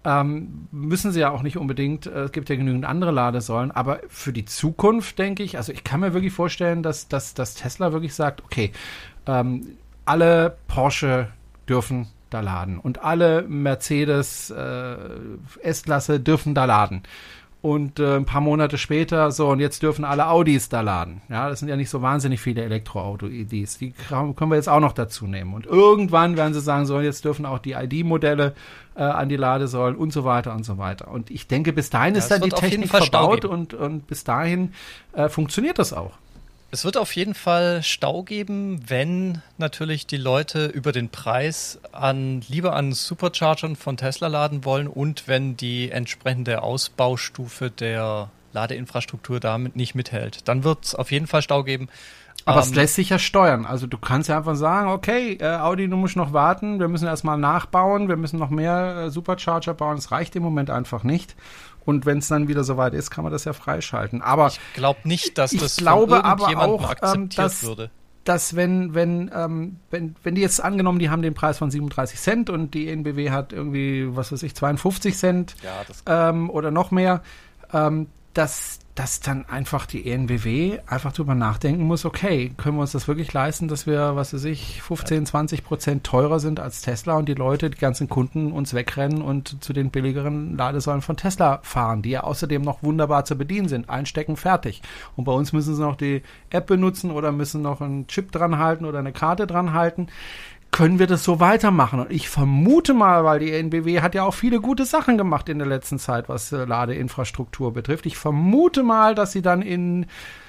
Ähm, müssen sie ja auch nicht unbedingt. Äh, es gibt ja genügend andere Ladesäulen. Aber für die Zukunft, denke ich, also ich kann mir wirklich vorstellen, dass, dass, dass Tesla wirklich sagt, okay, ähm, alle Porsche dürfen da laden und alle Mercedes äh, S-Klasse dürfen da laden. Und äh, ein paar Monate später, so, und jetzt dürfen alle Audis da laden. Ja, das sind ja nicht so wahnsinnig viele Elektroauto-I Ds. Die können wir jetzt auch noch dazu nehmen. Und irgendwann werden sie sagen, so, jetzt dürfen auch die I D-Modelle äh, an die Ladesäulen und so weiter und so weiter. Und ich denke, bis dahin ja, ist dann die Technik verbaut und, und bis dahin äh, funktioniert das auch. Es wird auf jeden Fall Stau geben, wenn natürlich die Leute über den Preis an lieber an Superchargern von Tesla laden wollen und wenn die entsprechende Ausbaustufe der Ladeinfrastruktur damit nicht mithält. Dann wird es auf jeden Fall Stau geben. Aber ähm, es lässt sich ja steuern. Also du kannst ja einfach sagen, okay, äh, Audi, du musst noch warten, wir müssen erstmal nachbauen, wir müssen noch mehr äh, Supercharger bauen. Es reicht im Moment einfach nicht. Und wenn es dann wieder soweit ist, kann man das ja freischalten. Aber ich glaube nicht, dass ich das glaube von irgendjemandem aber auch, akzeptiert ähm, dass, würde. Dass wenn, wenn, ähm, wenn, wenn die jetzt angenommen, die haben den Preis von siebenunddreißig Cent und die E N B W hat irgendwie, was weiß ich, zweiundfünfzig Cent ja, das ähm, oder noch mehr, ähm, dass, dass dann einfach die E N B W einfach drüber nachdenken muss, okay, können wir uns das wirklich leisten, dass wir, was weiß ich, fünfzehn, zwanzig Prozent teurer sind als Tesla und die Leute, die ganzen Kunden uns wegrennen und zu den billigeren Ladesäulen von Tesla fahren, die ja außerdem noch wunderbar zu bedienen sind, einstecken, fertig. Und bei uns müssen sie noch die App benutzen oder müssen noch einen Chip dran halten oder eine Karte dran halten. Können wir das so weitermachen? Und ich vermute mal, weil die E N B W hat ja auch viele gute Sachen gemacht in der letzten Zeit, was äh, Ladeinfrastruktur betrifft. Ich vermute mal, dass sie dann in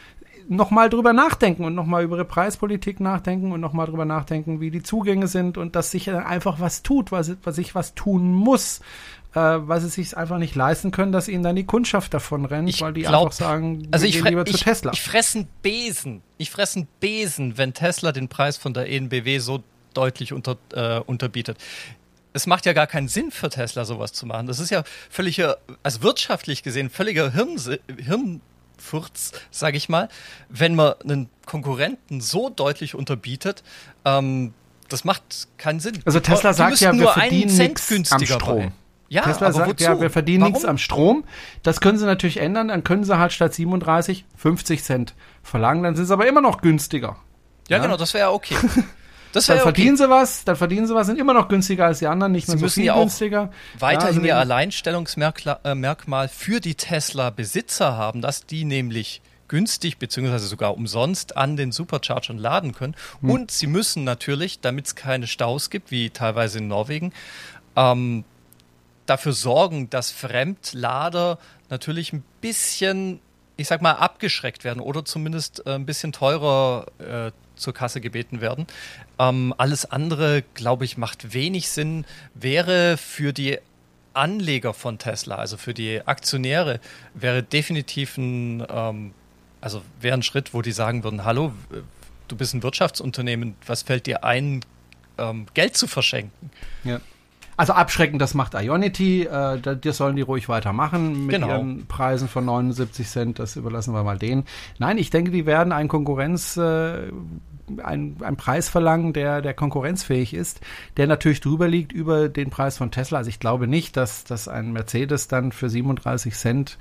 nochmal drüber nachdenken und nochmal über ihre Preispolitik nachdenken und nochmal drüber nachdenken, wie die Zugänge sind und dass sich dann einfach was tut, was, was sich was tun muss, äh, weil sie sich einfach nicht leisten können, dass ihnen dann die Kundschaft davon rennt, ich weil die glaub, einfach sagen, also wir ich gehen fre- lieber ich, zu Tesla. Ich fresse einen Besen. Ich fresse einen Besen, wenn Tesla den Preis von der E N B W so deutlich unter, äh, unterbietet. Es macht ja gar keinen Sinn für Tesla, sowas zu machen. Das ist ja völliger, also wirtschaftlich gesehen, völliger Hirn, Furz, sage ich mal, wenn man einen Konkurrenten so deutlich unterbietet, ähm, das macht keinen Sinn. Also Tesla die sagt ja, wir nur verdienen nichts am günstiger Strom. Machen. Ja, Tesla aber sagt wozu? ja, wir verdienen Warum? nichts am Strom. Das können sie natürlich ändern. Dann können sie halt statt siebenunddreißig fünfzig Cent verlangen. Dann sind sie aber immer noch günstiger. Ja, Ja? genau, das wäre okay. Das Dann wäre verdienen okay. sie was, dann verdienen sie was, sind immer noch günstiger als die anderen, nicht mehr Sie so müssen viel ja auch günstiger. Weiterhin ja, ihr also Alleinstellungsmerkmal Merkmal für die Tesla-Besitzer haben, dass die nämlich günstig beziehungsweise sogar umsonst an den Superchargern laden können. Hm. Und sie müssen natürlich, damit es keine Staus gibt, wie teilweise in Norwegen, ähm, dafür sorgen, dass Fremdlader natürlich ein bisschen, ich sag mal, abgeschreckt werden oder zumindest äh, ein bisschen teurer äh, zur Kasse gebeten werden. Ähm, alles andere, glaube ich, macht wenig Sinn, wäre für die Anleger von Tesla, also für die Aktionäre, wäre definitiv ein, ähm, also wäre ein Schritt, wo die sagen würden, hallo, du bist ein Wirtschaftsunternehmen, was fällt dir ein, ähm, Geld zu verschenken? Ja. Also abschreckend, das macht Ionity, äh, das sollen die ruhig weitermachen mit Genau. ihren Preisen von neunundsiebzig Cent, das überlassen wir mal denen. Nein, ich denke, die werden einen Konkurrenz, äh, einen, einen Preis verlangen, der, der konkurrenzfähig ist, der natürlich drüber liegt über den Preis von Tesla. Also ich glaube nicht, dass, dass ein Mercedes dann für siebenunddreißig Cent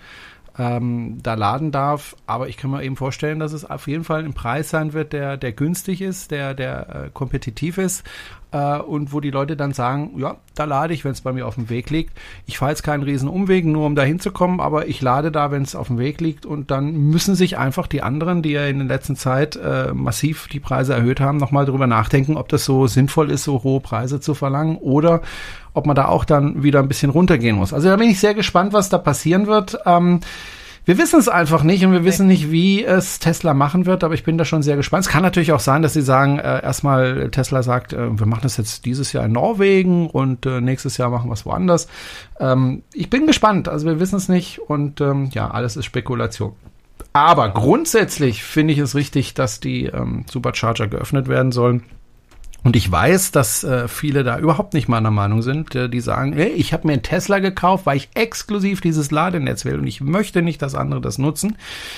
ähm, da laden darf, aber ich kann mir eben vorstellen, dass es auf jeden Fall ein Preis sein wird, der, der günstig ist, der, der äh, kompetitiv ist äh, und wo die Leute dann sagen, ja, da lade ich, wenn es bei mir auf dem Weg liegt. Ich fahre jetzt keinen riesen Umweg, nur um da hinzukommen, aber ich lade da, wenn es auf dem Weg liegt und dann müssen sich einfach die anderen, die ja in der letzten Zeit äh, massiv die Preise erhöht haben, nochmal drüber nachdenken, ob das so sinnvoll ist, so hohe Preise zu verlangen oder ob man da auch dann wieder ein bisschen runtergehen muss. Also da bin ich sehr gespannt, was da passieren wird. Ähm, wir wissen es einfach nicht und wir wissen nicht, wie es Tesla machen wird, aber ich bin da schon sehr gespannt. Es kann natürlich auch sein, dass sie sagen, äh, erstmal Tesla sagt, äh, wir machen das jetzt dieses Jahr in Norwegen und äh, nächstes Jahr machen wir es woanders. Ähm, ich bin gespannt, also wir wissen es nicht und ähm, ja, alles ist Spekulation. Aber grundsätzlich finde ich es richtig, dass die ähm, Supercharger geöffnet werden sollen. Und ich weiß, dass äh, viele da überhaupt nicht meiner Meinung sind, äh, die sagen, hey, ich habe mir einen Tesla gekauft, weil ich exklusiv dieses Ladenetz will und ich möchte nicht, dass andere das nutzen.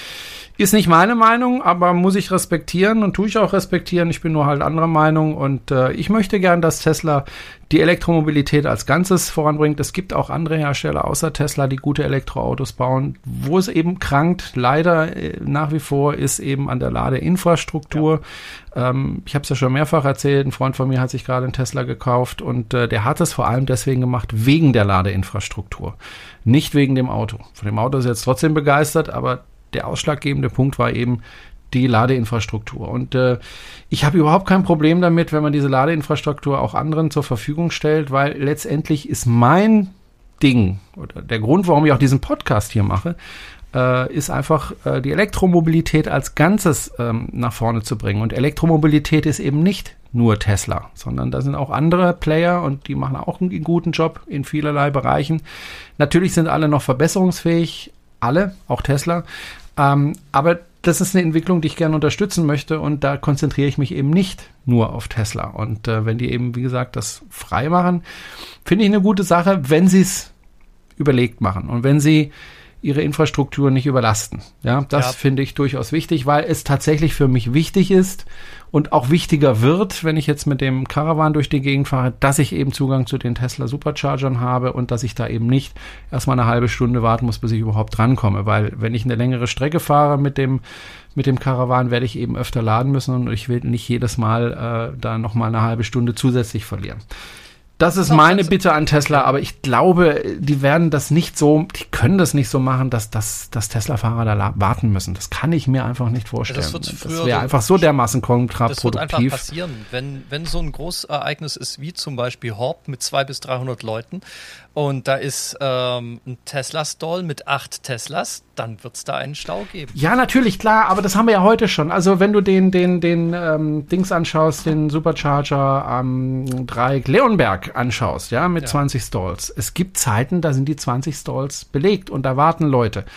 Ist nicht meine Meinung, aber muss ich respektieren und tue ich auch respektieren. Ich bin nur halt anderer Meinung und äh, ich möchte gern, dass Tesla die Elektromobilität als Ganzes voranbringt. Es gibt auch andere Hersteller außer Tesla, die gute Elektroautos bauen. Wo es eben krankt, leider äh, nach wie vor, ist eben an der Ladeinfrastruktur. Ja. Ähm, ich habe es ja schon mehrfach erzählt, ein Freund von mir hat sich gerade einen Tesla gekauft und äh, der hat es vor allem deswegen gemacht, wegen der Ladeinfrastruktur. Nicht wegen dem Auto. Von dem Auto ist er jetzt trotzdem begeistert, aber der ausschlaggebende Punkt war eben die Ladeinfrastruktur. Und äh, ich habe überhaupt kein Problem damit, wenn man diese Ladeinfrastruktur auch anderen zur Verfügung stellt, weil letztendlich ist mein Ding oder der Grund, warum ich auch diesen Podcast hier mache, äh, ist einfach äh, die Elektromobilität als Ganzes ähm, nach vorne zu bringen. Und Elektromobilität ist eben nicht nur Tesla, sondern da sind auch andere Player und die machen auch einen guten Job in vielerlei Bereichen. Natürlich sind alle noch verbesserungsfähig, alle, auch Tesla. Ähm, aber das ist eine Entwicklung, die ich gerne unterstützen möchte und da konzentriere ich mich eben nicht nur auf Tesla. Und äh, wenn die eben, wie gesagt, das frei machen, finde ich eine gute Sache, wenn sie es überlegt machen und wenn sie ihre Infrastruktur nicht überlasten. Ja, das ja. finde ich durchaus wichtig, weil es tatsächlich für mich wichtig ist und auch wichtiger wird, wenn ich jetzt mit dem Caravan durch die Gegend fahre, dass ich eben Zugang zu den Tesla Superchargern habe und dass ich da eben nicht erstmal eine halbe Stunde warten muss, bis ich überhaupt drankomme, weil wenn ich eine längere Strecke fahre mit dem mit dem Caravan, werde ich eben öfter laden müssen und ich will nicht jedes Mal äh, da nochmal eine halbe Stunde zusätzlich verlieren. Das ist meine Bitte an Tesla, aber ich glaube, die werden das nicht so, die können das nicht so machen, dass, dass, dass Tesla-Fahrer da la- warten müssen. Das kann ich mir einfach nicht vorstellen. Das, das wäre einfach so dermaßen kontraproduktiv. Das wird einfach passieren, wenn, wenn so ein Großereignis ist, wie zum Beispiel Horb mit zweihundert bis dreihundert Leuten und da ist ähm, ein Tesla-Stall mit acht Teslas, dann wird es da einen Stau geben. Ja, natürlich, klar, aber das haben wir ja heute schon. Also wenn du den, den, den ähm, Dings anschaust, den Supercharger am Dreieck Leonberg anschaust, ja, mit ja. zwanzig Stalls. Es gibt Zeiten, da sind die zwanzig Stalls belegt und da warten Leute.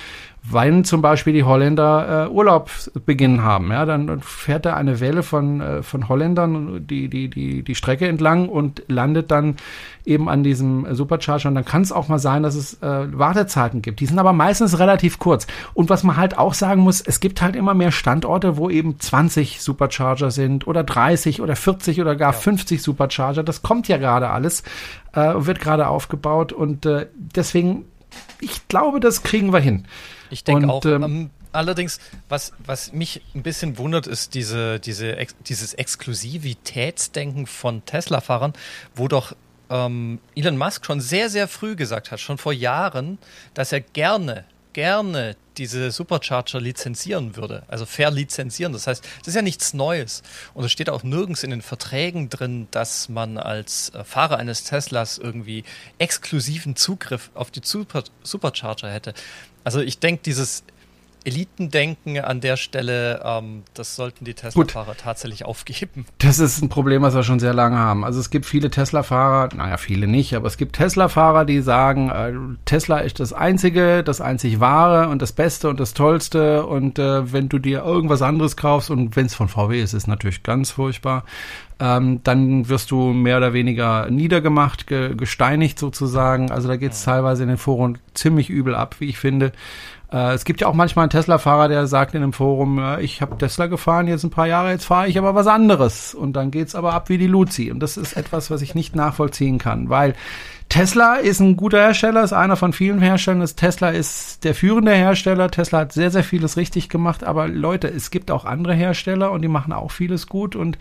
wenn zum Beispiel die Holländer äh, Urlaubsbeginn haben, ja, dann fährt da eine Welle von, äh, von Holländern die, die, die, die Strecke entlang und landet dann eben an diesem Supercharger. Und dann kann es auch mal sein, dass es äh, Wartezeiten gibt. Die sind aber meistens relativ kurz. Und was man halt auch sagen muss, es gibt halt immer mehr Standorte, wo eben zwanzig Supercharger sind oder dreißig oder vierzig oder gar ja. fünfzig Supercharger. Das kommt ja gerade alles, äh, wird gerade aufgebaut und äh, deswegen, ich glaube, das kriegen wir hin. Ich denke und, auch. Ähm, ähm, allerdings, was, was mich ein bisschen wundert, ist diese, diese, ex, dieses Exklusivitätsdenken von Tesla-Fahrern, wo doch ähm, Elon Musk schon sehr, sehr früh gesagt hat, schon vor Jahren, dass er gerne, gerne diese Supercharger lizenzieren würde, also verlizenzieren. Das heißt, das ist ja nichts Neues. Und es steht auch nirgends in den Verträgen drin, dass man als äh, Fahrer eines Teslas irgendwie exklusiven Zugriff auf die Super, Supercharger hätte. Also ich denke, dieses Elitendenken an der Stelle, ähm, das sollten die Tesla-Fahrer tatsächlich aufgeben. Das ist ein Problem, was wir schon sehr lange haben. Also es gibt viele Tesla-Fahrer, naja, viele nicht, aber es gibt Tesla-Fahrer, die sagen, äh, Tesla ist das Einzige, das einzig Wahre und das Beste und das Tollste und äh, wenn du dir irgendwas anderes kaufst und wenn es von V W ist, ist natürlich ganz furchtbar, ähm, dann wirst du mehr oder weniger niedergemacht, ge- gesteinigt sozusagen. Also da geht es ja. teilweise in den Foren ziemlich übel ab, wie ich finde. Es gibt ja auch manchmal einen Tesla-Fahrer, der sagt in einem Forum, ich habe Tesla gefahren jetzt ein paar Jahre, jetzt fahre ich aber was anderes. Und dann geht's aber ab wie die Luzi. Und das ist etwas, was ich nicht nachvollziehen kann, weil Tesla ist ein guter Hersteller, ist einer von vielen Herstellern. Tesla ist der führende Hersteller. Tesla hat sehr, sehr vieles richtig gemacht. Aber Leute, es gibt auch andere Hersteller und die machen auch vieles gut. Und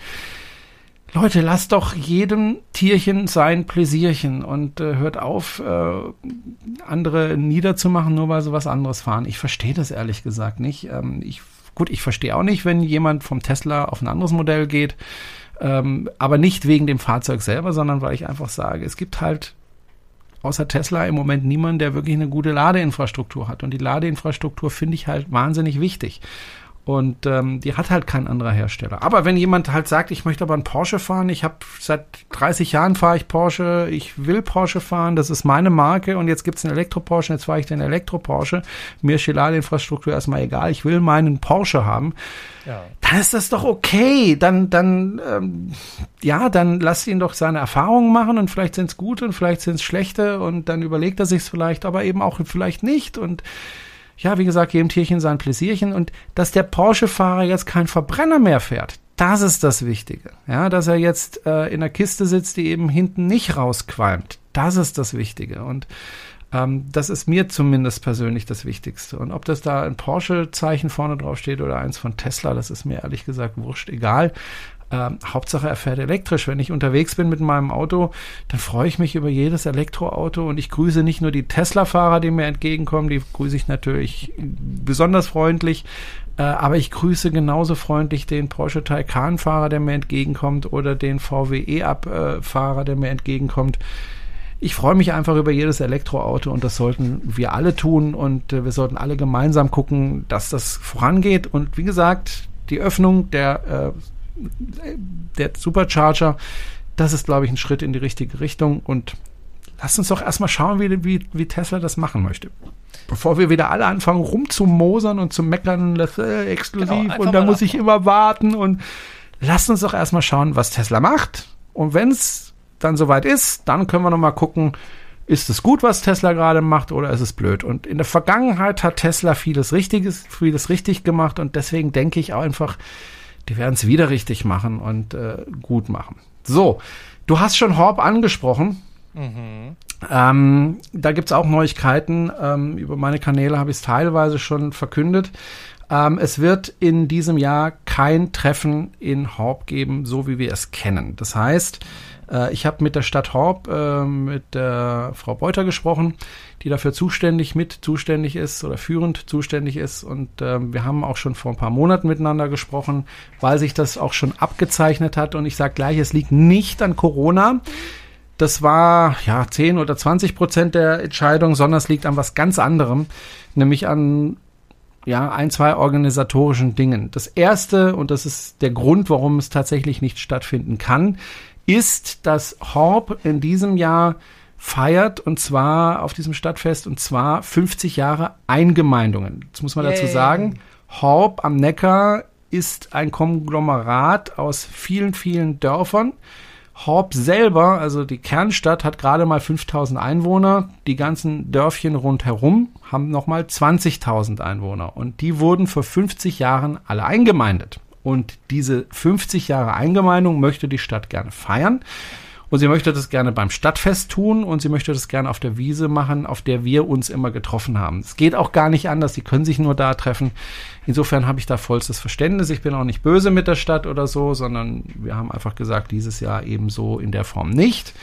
Leute, lasst doch jedem Tierchen sein Pläsierchen und äh, hört auf, äh, andere niederzumachen, nur weil sie was anderes fahren. Ich verstehe das ehrlich gesagt nicht. Ähm, ich, gut, ich verstehe auch nicht, wenn jemand vom Tesla auf ein anderes Modell geht, ähm, aber nicht wegen dem Fahrzeug selber, sondern weil ich einfach sage, es gibt halt außer Tesla im Moment niemanden, der wirklich eine gute Ladeinfrastruktur hat. Und die Ladeinfrastruktur finde ich halt wahnsinnig wichtig. Und ähm, die hat halt kein anderer Hersteller. Aber wenn jemand halt sagt, ich möchte aber einen Porsche fahren, ich habe seit dreißig Jahren fahre ich Porsche, ich will Porsche fahren, das ist meine Marke und jetzt gibt's einen Elektro-Porsche, jetzt fahre ich den Elektro-Porsche, mir ist die Ladeinfrastruktur erstmal egal, ich will meinen Porsche haben, ja. Dann ist das doch okay. Dann, dann, ähm, ja, dann lass ihn doch seine Erfahrungen machen und vielleicht sind's gute und vielleicht sind's schlechte und dann überlegt er sich's vielleicht, aber eben auch vielleicht nicht und ja, wie gesagt, jedem Tierchen sein Pläsierchen und dass der Porsche-Fahrer jetzt kein Verbrenner mehr fährt, das ist das Wichtige. Ja, dass er jetzt äh, in einer Kiste sitzt, die eben hinten nicht rausqualmt, das ist das Wichtige und ähm, das ist mir zumindest persönlich das Wichtigste. Und ob das da ein Porsche-Zeichen vorne drauf steht oder eins von Tesla, das ist mir ehrlich gesagt wurscht, egal. Ähm, Hauptsache er fährt elektrisch. Wenn ich unterwegs bin mit meinem Auto, dann freue ich mich über jedes Elektroauto und ich grüße nicht nur die Tesla-Fahrer, die mir entgegenkommen, die grüße ich natürlich besonders freundlich, äh, aber ich grüße genauso freundlich den Porsche Taycan-Fahrer, der mir entgegenkommt oder den V W E-Up-Fahrer, der mir entgegenkommt. Ich freue mich einfach über jedes Elektroauto und das sollten wir alle tun und äh, wir sollten alle gemeinsam gucken, dass das vorangeht und wie gesagt, die Öffnung der äh, der Supercharger, das ist, glaube ich, ein Schritt in die richtige Richtung und lasst uns doch erstmal schauen, wie, wie, wie Tesla das machen möchte. Bevor wir wieder alle anfangen rumzumosern und zu meckern, das äh, exklusiv genau, und da muss ich immer warten und lasst uns doch erstmal schauen, was Tesla macht und wenn es dann soweit ist, dann können wir nochmal gucken, ist es gut, was Tesla gerade macht oder ist es blöd? Und in der Vergangenheit hat Tesla vieles Richtiges, vieles richtig gemacht und deswegen denke ich auch einfach, die werden es wieder richtig machen und äh, gut machen. So, du hast schon Horb angesprochen. Mhm. Ähm, da gibt's auch Neuigkeiten. Ähm, über meine Kanäle habe ich es teilweise schon verkündet. Ähm, es wird in diesem Jahr kein Treffen in Horb geben, so wie wir es kennen. Das heißt, äh, ich habe mit der Stadt Horb, äh, mit der Frau Beuter gesprochen, die dafür zuständig, mit zuständig ist oder führend zuständig ist. Und ähm, wir haben auch schon vor ein paar Monaten miteinander gesprochen, weil sich das auch schon abgezeichnet hat. Und ich sage gleich, es liegt nicht an Corona. Das war ja zehn oder zwanzig Prozent der Entscheidung, sondern es liegt an was ganz anderem, nämlich an ja ein, zwei organisatorischen Dingen. Das erste, und das ist der Grund, warum es tatsächlich nicht stattfinden kann, ist, dass Horb in diesem Jahr feiert und zwar auf diesem Stadtfest und zwar fünfzig Jahre Eingemeindungen. Jetzt muss man Yay. dazu sagen, Horb am Neckar ist ein Konglomerat aus vielen, vielen Dörfern. Horb selber, also die Kernstadt, hat gerade mal fünftausend Einwohner. Die ganzen Dörfchen rundherum haben nochmal zwanzigtausend Einwohner. Und die wurden vor fünfzig Jahren alle eingemeindet. Und diese fünfzig Jahre Eingemeindung möchte die Stadt gerne feiern. Und sie möchte das gerne beim Stadtfest tun und sie möchte das gerne auf der Wiese machen, auf der wir uns immer getroffen haben. Es geht auch gar nicht anders, sie können sich nur da treffen. Insofern habe ich da vollstes Verständnis. Ich bin auch nicht böse mit der Stadt oder so, sondern wir haben einfach gesagt, dieses Jahr eben so in der Form nicht.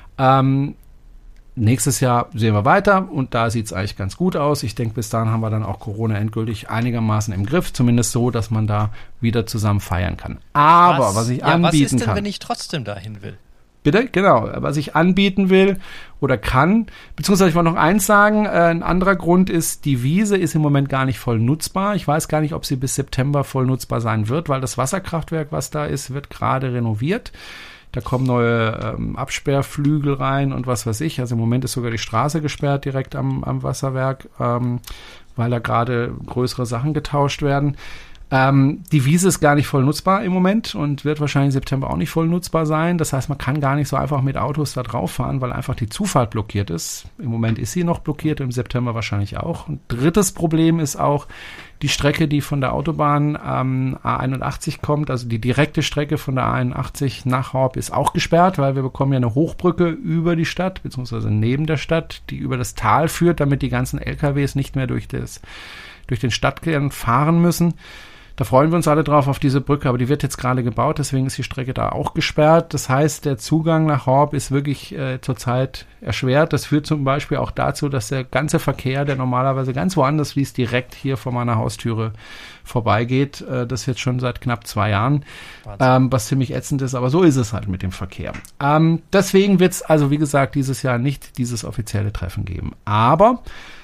Ähm, nächstes Jahr sehen wir weiter und da sieht es eigentlich ganz gut aus. Ich denke, bis dahin haben wir dann auch Corona endgültig einigermaßen im Griff, zumindest so, dass man da wieder zusammen feiern kann. Aber was, was ich ja, anbieten kann... Was ist denn, kann, wenn ich trotzdem dahin will? Bitte? Genau. Was ich anbieten will oder kann, beziehungsweise ich wollte noch eins sagen, äh, ein anderer Grund ist, die Wiese ist im Moment gar nicht voll nutzbar. Ich weiß gar nicht, ob sie bis September voll nutzbar sein wird, weil das Wasserkraftwerk, was da ist, wird gerade renoviert. Da kommen neue ähm, Absperrflügel rein und was weiß ich. Also im Moment ist sogar die Straße gesperrt direkt am, am Wasserwerk, ähm, weil da gerade größere Sachen getauscht werden. Ähm, die Wiese ist gar nicht voll nutzbar im Moment und wird wahrscheinlich im September auch nicht voll nutzbar sein. Das heißt, man kann gar nicht so einfach mit Autos da drauf fahren, weil einfach die Zufahrt blockiert ist. Im Moment ist sie noch blockiert, im September wahrscheinlich auch. Und drittes Problem ist auch die Strecke, die von der Autobahn ähm, A einundachtzig kommt, also die direkte Strecke von der A einundachtzig nach Horb ist auch gesperrt, weil wir bekommen ja eine Hochbrücke über die Stadt, beziehungsweise neben der Stadt, die über das Tal führt, damit die ganzen L K Ws nicht mehr durch das, durch den Stadtkern fahren müssen. Da freuen wir uns alle drauf auf diese Brücke, aber die wird jetzt gerade gebaut, deswegen ist die Strecke da auch gesperrt. Das heißt, der Zugang nach Horb ist wirklich äh, zurzeit erschwert. Das führt zum Beispiel auch dazu, dass der ganze Verkehr, der normalerweise ganz woanders fließt, direkt hier vor meiner Haustüre vorbeigeht. Äh, das jetzt schon seit knapp zwei Jahren, ähm, was ziemlich ätzend ist, aber so ist es halt mit dem Verkehr. Ähm, deswegen wird es also, wie gesagt, dieses Jahr nicht dieses offizielle Treffen geben. Aber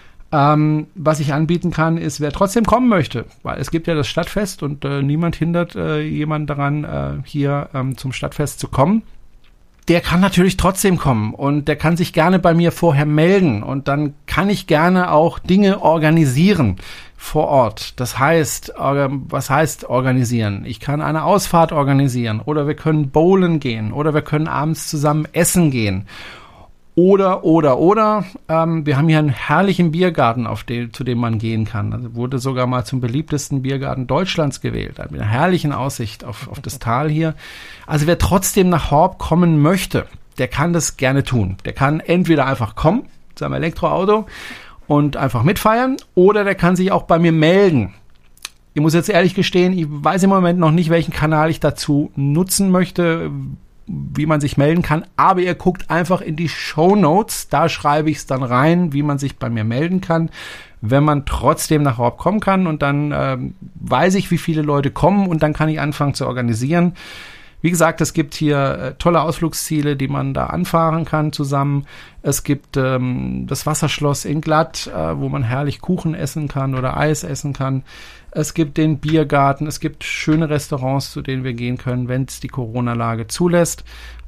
Ähm, was ich anbieten kann, ist, wer trotzdem kommen möchte, weil es gibt ja das Stadtfest und äh, niemand hindert äh, jemanden daran, äh, hier ähm, zum Stadtfest zu kommen. Der kann natürlich trotzdem kommen und der kann sich gerne bei mir vorher melden und dann kann ich gerne auch Dinge organisieren vor Ort. Das heißt, äh, was heißt organisieren? Ich kann eine Ausfahrt organisieren oder wir können bowlen gehen oder wir können abends zusammen essen gehen. Oder, oder, oder, ähm, wir haben hier einen herrlichen Biergarten, auf den, zu dem man gehen kann. Also wurde sogar mal zum beliebtesten Biergarten Deutschlands gewählt. Mit einer herrlichen Aussicht auf, auf das Tal hier. Also wer trotzdem nach Horb kommen möchte, der kann das gerne tun. Der kann entweder einfach kommen, mit seinem Elektroauto und einfach mitfeiern, oder der kann sich auch bei mir melden. Ich muss jetzt ehrlich gestehen, ich weiß im Moment noch nicht, welchen Kanal ich dazu nutzen möchte, wie man sich melden kann, aber ihr guckt einfach in die Shownotes, da schreibe ich es dann rein, wie man sich bei mir melden kann, wenn man trotzdem nach Horb kommen kann und dann ähm, weiß ich, wie viele Leute kommen und dann kann ich anfangen zu organisieren. Wie gesagt, es gibt hier äh, tolle Ausflugsziele, die man da anfahren kann zusammen. Es gibt ähm, das Wasserschloss in Glatt, äh, wo man herrlich Kuchen essen kann oder Eis essen kann. Es gibt den Biergarten, es gibt schöne Restaurants, zu denen wir gehen können, wenn es die Corona-Lage zulässt.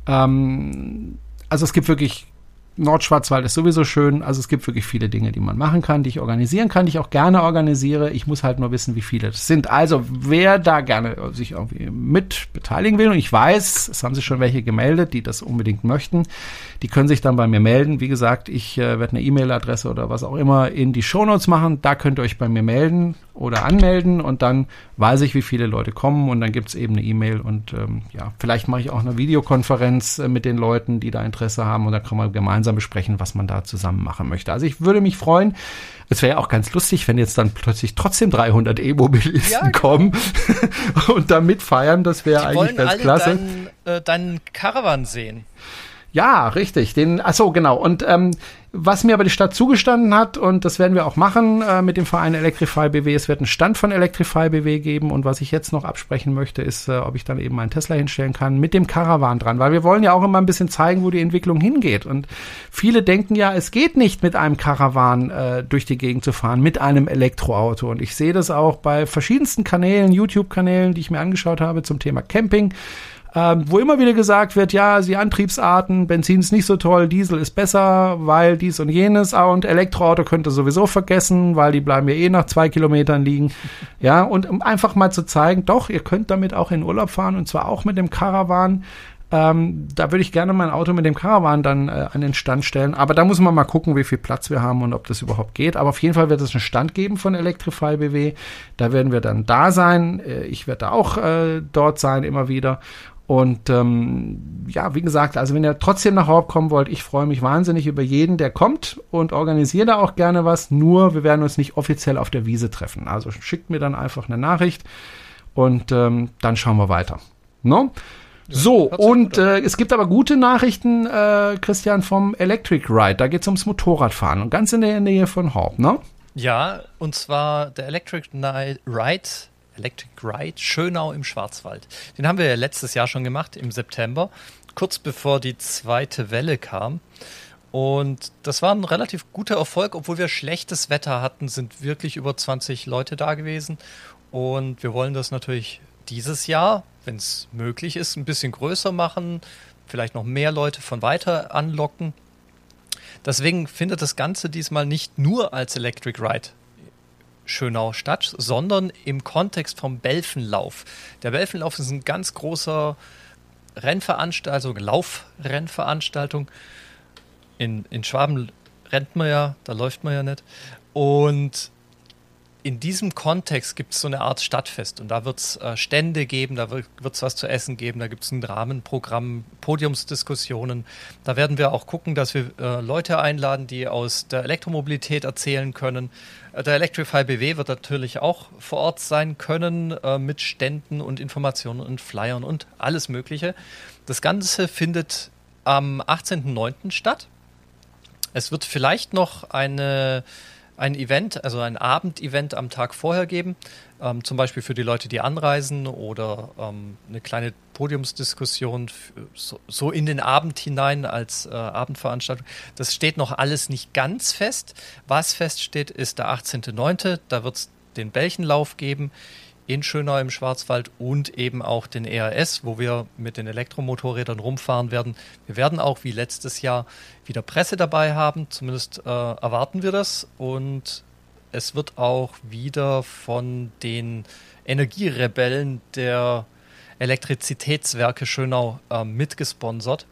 Ähm, also es gibt wirklich, Nordschwarzwald ist sowieso schön, also es gibt wirklich viele Dinge, die man machen kann, die ich organisieren kann, die ich auch gerne organisiere. Ich muss halt nur wissen, wie viele das sind. Also wer da gerne sich irgendwie mit beteiligen will, und ich weiß, es haben sich schon welche gemeldet, die das unbedingt möchten, die können sich dann bei mir melden. Wie gesagt, ich äh, werde eine E-Mail-Adresse oder was auch immer in die Shownotes machen. Da könnt ihr euch bei mir melden oder anmelden und dann weiß ich, wie viele Leute kommen und dann gibt's eben eine E-Mail und ähm, ja, vielleicht mache ich auch eine Videokonferenz äh, mit den Leuten, die da Interesse haben und dann kann man gemeinsam besprechen, was man da zusammen machen möchte. Also ich würde mich freuen. Es wäre ja auch ganz lustig, wenn jetzt dann plötzlich trotzdem dreihundert E-Mobilisten ja, kommen und da mitfeiern. Das wäre eigentlich ganz klasse. Die wollen alle deinen äh, Caravan sehen. Ja, richtig. Den, ach so, genau. Und ähm, was mir aber die Stadt zugestanden hat, und das werden wir auch machen äh, mit dem Verein Electrify B W, es wird einen Stand von Electrify B W geben. Und was ich jetzt noch absprechen möchte, ist, äh, ob ich dann eben meinen Tesla hinstellen kann mit dem Caravan dran. Weil wir wollen ja auch immer ein bisschen zeigen, wo die Entwicklung hingeht. Und viele denken ja, es geht nicht mit einem Caravan äh, durch die Gegend zu fahren, mit einem Elektroauto. Und ich sehe das auch bei verschiedensten Kanälen, YouTube-Kanälen, die ich mir angeschaut habe zum Thema Camping. ähm, wo immer wieder gesagt wird, ja, die Antriebsarten, Benzin ist nicht so toll, Diesel ist besser, weil dies und jenes, und Elektroauto könnt ihr sowieso vergessen, weil die bleiben ja eh nach zwei Kilometern liegen. Ja, und um einfach mal zu zeigen, doch, ihr könnt damit auch in Urlaub fahren, und zwar auch mit dem Caravan. Ähm, da würde ich gerne mein Auto mit dem Caravan dann äh, an den Stand stellen. Aber da muss man mal gucken, wie viel Platz wir haben und ob das überhaupt geht. Aber auf jeden Fall wird es einen Stand geben von Electrify B W. Da werden wir dann da sein. Äh, ich werde da auch äh, dort sein, immer wieder. Und ähm, ja, wie gesagt, also wenn ihr trotzdem nach Horb kommen wollt, ich freue mich wahnsinnig über jeden, der kommt, und organisiere da auch gerne was. Nur, wir werden uns nicht offiziell auf der Wiese treffen. Also schickt mir dann einfach eine Nachricht, und ähm, dann schauen wir weiter. No? Ja, so, und äh, es gibt aber gute Nachrichten, äh, Christian, vom Electric Ride. Da geht es ums Motorradfahren und ganz in der Nähe von Horb, ne? Ja, und zwar der Electric Ride, Electric Ride Schönau im Schwarzwald. Den haben wir ja letztes Jahr schon gemacht, im September, kurz bevor die zweite Welle kam. Und das war ein relativ guter Erfolg, obwohl wir schlechtes Wetter hatten, sind wirklich über zwanzig Leute da gewesen. Und wir wollen das natürlich dieses Jahr, wenn es möglich ist, ein bisschen größer machen, vielleicht noch mehr Leute von weiter anlocken. Deswegen findet das Ganze diesmal nicht nur als Electric Ride Schönau statt, sondern im Kontext vom Belfenlauf. Der Belfenlauf ist ein ganz großer Rennveranstaltung, Laufrennveranstaltung. In, in Schwaben rennt man ja, da läuft man ja nicht. Und in diesem Kontext gibt es so eine Art Stadtfest, und da wird es äh, Stände geben, da wird es was zu essen geben, da gibt es ein Rahmenprogramm, Podiumsdiskussionen. Da werden wir auch gucken, dass wir äh, Leute einladen, die aus der Elektromobilität erzählen können. Äh, der Electrify B W wird natürlich auch vor Ort sein können, äh, mit Ständen und Informationen und Flyern und alles Mögliche. Das Ganze findet am achtzehnten neunten statt. Es wird vielleicht noch eine ein Event, also ein Abendevent am Tag vorher geben, ähm, zum Beispiel für die Leute, die anreisen, oder ähm, eine kleine Podiumsdiskussion für, so, so in den Abend hinein als äh, Abendveranstaltung. Das steht noch alles nicht ganz fest. Was feststeht, ist der achtzehnten neunten Da wird es den Belchenlauf geben in Schönau im Schwarzwald und eben auch den E R S, wo wir mit den Elektromotorrädern rumfahren werden. Wir werden auch wie letztes Jahr wieder Presse dabei haben, zumindest äh, erwarten wir das. Und es wird auch wieder von den Energierebellen der Elektrizitätswerke Schönau äh, mitgesponsert.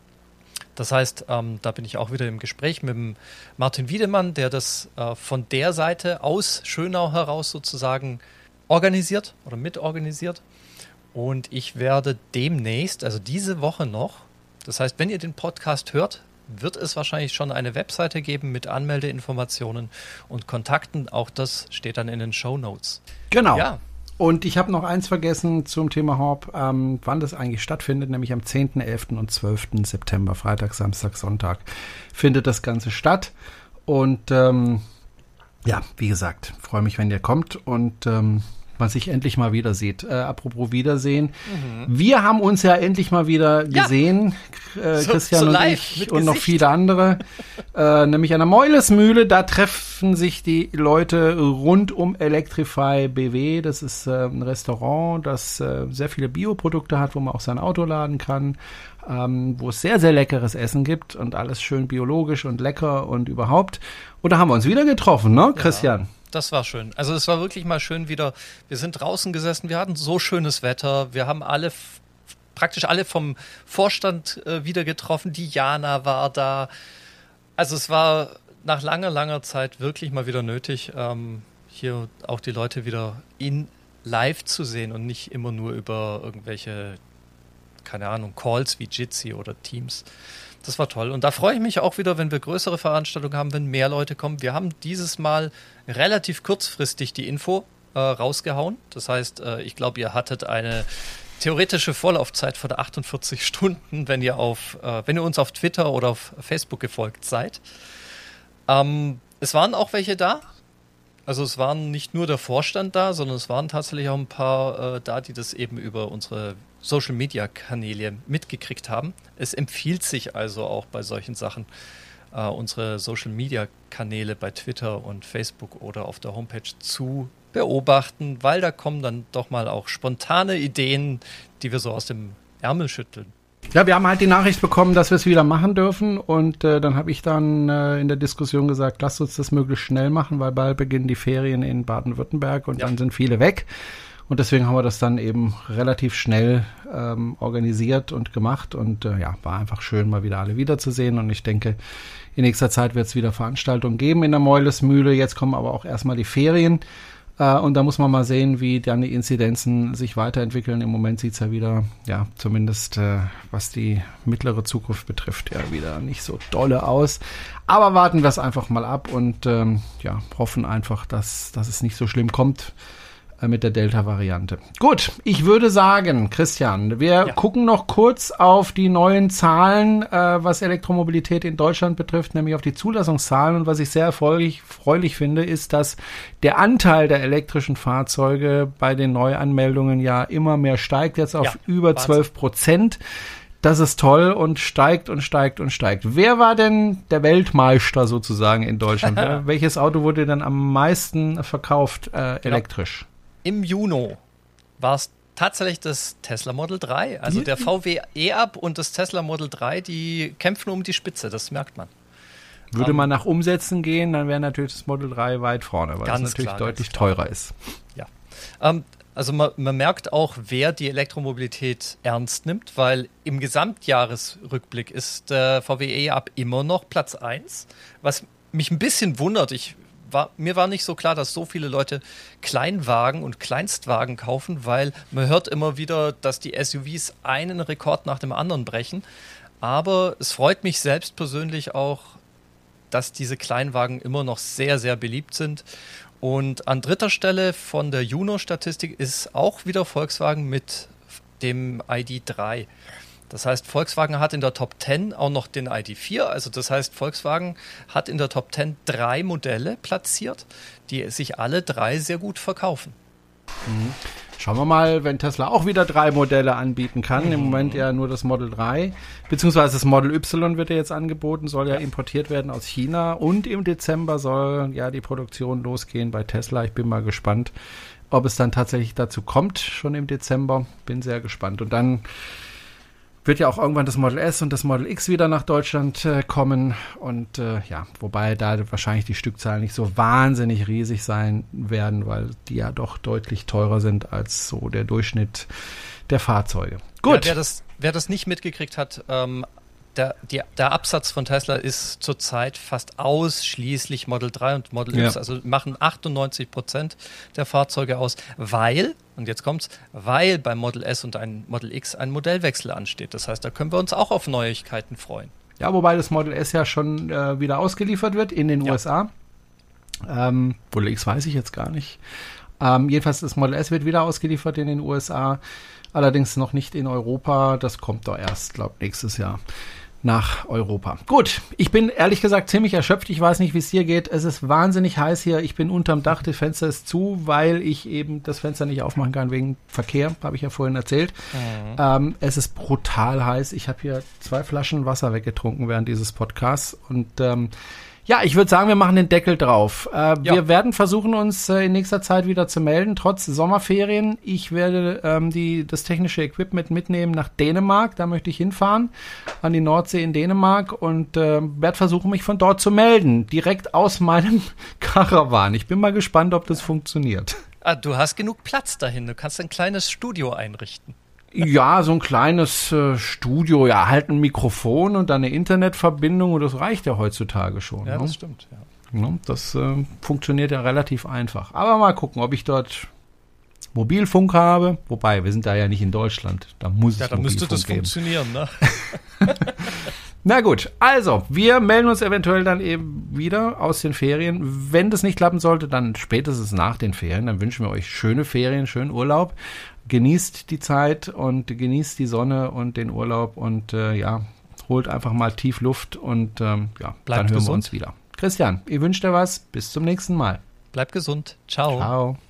Das heißt, ähm, da bin ich auch wieder im Gespräch mit dem Martin Wiedemann, der das äh, von der Seite aus Schönau heraus sozusagen organisiert oder mitorganisiert. Und ich werde demnächst, also diese Woche noch, das heißt, wenn ihr den Podcast hört, wird es wahrscheinlich schon eine Webseite geben mit Anmeldeinformationen und Kontakten. Auch das steht dann in den Shownotes. Genau. Ja. Und ich habe noch eins vergessen zum Thema Horb, ähm, wann das eigentlich stattfindet, nämlich am zehnten, elften und zwölften September, Freitag, Samstag, Sonntag, findet das Ganze statt. Und ähm, ja, wie gesagt, freue mich, wenn ihr kommt und ähm, man sich endlich mal wieder sieht. Äh, apropos Wiedersehen. Mhm. Wir haben uns ja endlich mal wieder gesehen, ja. äh, so, Christian so und ich und noch viele andere, äh, nämlich an der Meulesmühle. Da treffen sich die Leute rund um Electrify B W. Das ist äh, ein Restaurant, das äh, sehr viele Bioprodukte hat, wo man auch sein Auto laden kann, ähm, wo es sehr, sehr leckeres Essen gibt und alles schön biologisch und lecker und überhaupt. Und da haben wir uns wieder getroffen, ne, Christian? Ja. Das war schön. Also es war wirklich mal schön wieder. Wir sind draußen gesessen, wir hatten so schönes Wetter. Wir haben alle, praktisch alle vom Vorstand äh, wieder getroffen. Die Jana war da. Also es war nach langer, langer Zeit wirklich mal wieder nötig, ähm, hier auch die Leute wieder in live zu sehen und nicht immer nur über irgendwelche, keine Ahnung, Calls wie Jitsi oder Teams. Das war toll. Und da freue ich mich auch wieder, wenn wir größere Veranstaltungen haben, wenn mehr Leute kommen. Wir haben dieses Mal relativ kurzfristig die Info äh, rausgehauen. Das heißt, äh, ich glaube, ihr hattet eine theoretische Vorlaufzeit von achtundvierzig Stunden, wenn ihr, auf, äh, wenn ihr uns auf Twitter oder auf Facebook gefolgt seid. Ähm, es waren auch welche da. Also es waren nicht nur der Vorstand da, sondern es waren tatsächlich auch ein paar äh, da, die das eben über unsere Social-Media-Kanäle mitgekriegt haben. Es empfiehlt sich also auch bei solchen Sachen, äh, unsere Social-Media-Kanäle bei Twitter und Facebook oder auf der Homepage zu beobachten, weil da kommen dann doch mal auch spontane Ideen, die wir so aus dem Ärmel schütteln. Ja, wir haben halt die Nachricht bekommen, dass wir es wieder machen dürfen und äh, dann habe ich dann äh, in der Diskussion gesagt, lasst uns das möglichst schnell machen, weil bald beginnen die Ferien in Baden-Württemberg und ja. dann sind viele weg und deswegen haben wir das dann eben relativ schnell ähm, organisiert und gemacht und äh, ja, war einfach schön, mal wieder alle wiederzusehen und ich denke, in nächster Zeit wird es wieder Veranstaltungen geben in der Meulesmühle, jetzt kommen aber auch erstmal die Ferien. Und da muss man mal sehen, wie dann die Inzidenzen sich weiterentwickeln. Im Moment sieht es ja wieder, ja, zumindest äh, was die mittlere Zukunft betrifft, ja wieder nicht so dolle aus. Aber warten wir es einfach mal ab und ähm, ja, hoffen einfach, dass, dass es nicht so schlimm kommt äh, mit der Delta-Variante. Gut, ich würde sagen, Christian, wir ja. gucken noch kurz auf die neuen Zahlen, äh, was Elektromobilität in Deutschland betrifft, nämlich auf die Zulassungszahlen. Und was ich sehr erfreulich, erfreulich finde, ist, dass der Anteil der elektrischen Fahrzeuge bei den Neuanmeldungen ja immer mehr steigt, jetzt auf ja, über zwölf Prozent. Das ist toll und steigt und steigt und steigt. Wer war denn der Weltmeister sozusagen in Deutschland? Welches Auto wurde dann am meisten verkauft äh, elektrisch? Ja. Im Juni war es tatsächlich das Tesla Model drei. Also der V W E-Up und das Tesla Model drei, die kämpfen um die Spitze, das merkt man. Würde um, man nach Umsätzen gehen, dann wäre natürlich das Model drei weit vorne, weil es natürlich klar, deutlich teurer ist. Ja, ähm, also man, man merkt auch, wer die Elektromobilität ernst nimmt, weil im Gesamtjahresrückblick ist der V W E-Up immer noch Platz eins, was mich ein bisschen wundert. Ich War, mir war nicht so klar, dass so viele Leute Kleinwagen und Kleinstwagen kaufen, weil man hört immer wieder, dass die S U Vs einen Rekord nach dem anderen brechen. Aber es freut mich selbst persönlich auch, dass diese Kleinwagen immer noch sehr, sehr beliebt sind. Und an dritter Stelle von der Juno-Statistik ist auch wieder Volkswagen mit dem I D drei. Das heißt, Volkswagen hat in der Top zehn auch noch den I D vier. Also das heißt, Volkswagen hat in der Top zehn drei Modelle platziert, die sich alle drei sehr gut verkaufen. Mhm. Schauen wir mal, wenn Tesla auch wieder drei Modelle anbieten kann. Mhm. Im Moment ja nur das Model drei, beziehungsweise das Model Y wird ja jetzt angeboten, soll ja, ja importiert werden aus China. Und im Dezember soll ja die Produktion losgehen bei Tesla. Ich bin mal gespannt, ob es dann tatsächlich dazu kommt, schon im Dezember. Bin sehr gespannt. Und dann wird ja auch irgendwann das Model S und das Model X wieder nach Deutschland äh, kommen. Und äh, ja, wobei da wahrscheinlich die Stückzahlen nicht so wahnsinnig riesig sein werden, weil die ja doch deutlich teurer sind als so der Durchschnitt der Fahrzeuge. Gut. Ja, wer das, wer das nicht mitgekriegt hat, ähm, der, die, der Absatz von Tesla ist zurzeit fast ausschließlich Model drei und Model ja. X, also machen achtundneunzig Prozent der Fahrzeuge aus, weil, und jetzt kommt's, weil beim Model S und ein Model X ein Modellwechsel ansteht. Das heißt, da können wir uns auch auf Neuigkeiten freuen. Ja, wobei das Model S ja schon äh, wieder ausgeliefert wird in den ja. U S A. Ähm, Model X weiß ich jetzt gar nicht. Ähm, jedenfalls das Model S wird wieder ausgeliefert in den U S A, allerdings noch nicht in Europa. Das kommt doch erst, glaube ich, nächstes Jahr nach Europa. Gut, ich bin ehrlich gesagt ziemlich erschöpft. Ich weiß nicht, wie es dir geht. Es ist wahnsinnig heiß hier. Ich bin unterm Dach, das Fenster ist zu, weil ich eben das Fenster nicht aufmachen kann wegen Verkehr, habe ich ja vorhin erzählt. Mhm. Ähm, es ist brutal heiß. Ich habe hier zwei Flaschen Wasser weggetrunken während dieses Podcasts und ähm, ja, ich würde sagen, wir machen den Deckel drauf. Äh, ja. Wir werden versuchen, uns äh, in nächster Zeit wieder zu melden, trotz Sommerferien. Ich werde ähm, die, das technische Equipment mitnehmen nach Dänemark. Da möchte ich hinfahren, an die Nordsee in Dänemark und äh, werde versuchen, mich von dort zu melden, direkt aus meinem Caravan. Ich bin mal gespannt, ob das funktioniert. Ah, du hast genug Platz dahin. Du kannst ein kleines Studio einrichten. Ja, so ein kleines äh, Studio, ja, halt ein Mikrofon und dann eine Internetverbindung und das reicht ja heutzutage schon. Ja, ne? Das stimmt, ja. Ja, das äh, funktioniert ja relativ einfach. Aber mal gucken, ob ich dort Mobilfunk habe. Wobei, wir sind da ja nicht in Deutschland. Da muss ja, es da Mobilfunk müsste das geben. funktionieren, ne? Na gut, also, wir melden uns eventuell dann eben wieder aus den Ferien. Wenn das nicht klappen sollte, dann spätestens nach den Ferien. Dann wünschen wir euch schöne Ferien, schönen Urlaub. Genießt die Zeit und genießt die Sonne und den Urlaub und äh, ja, holt einfach mal tief Luft und ähm, ja, Bleibt dann hören gesund. wir uns wieder. Christian, ich wünsche dir was. Bis zum nächsten Mal. Bleib gesund. Ciao. Ciao.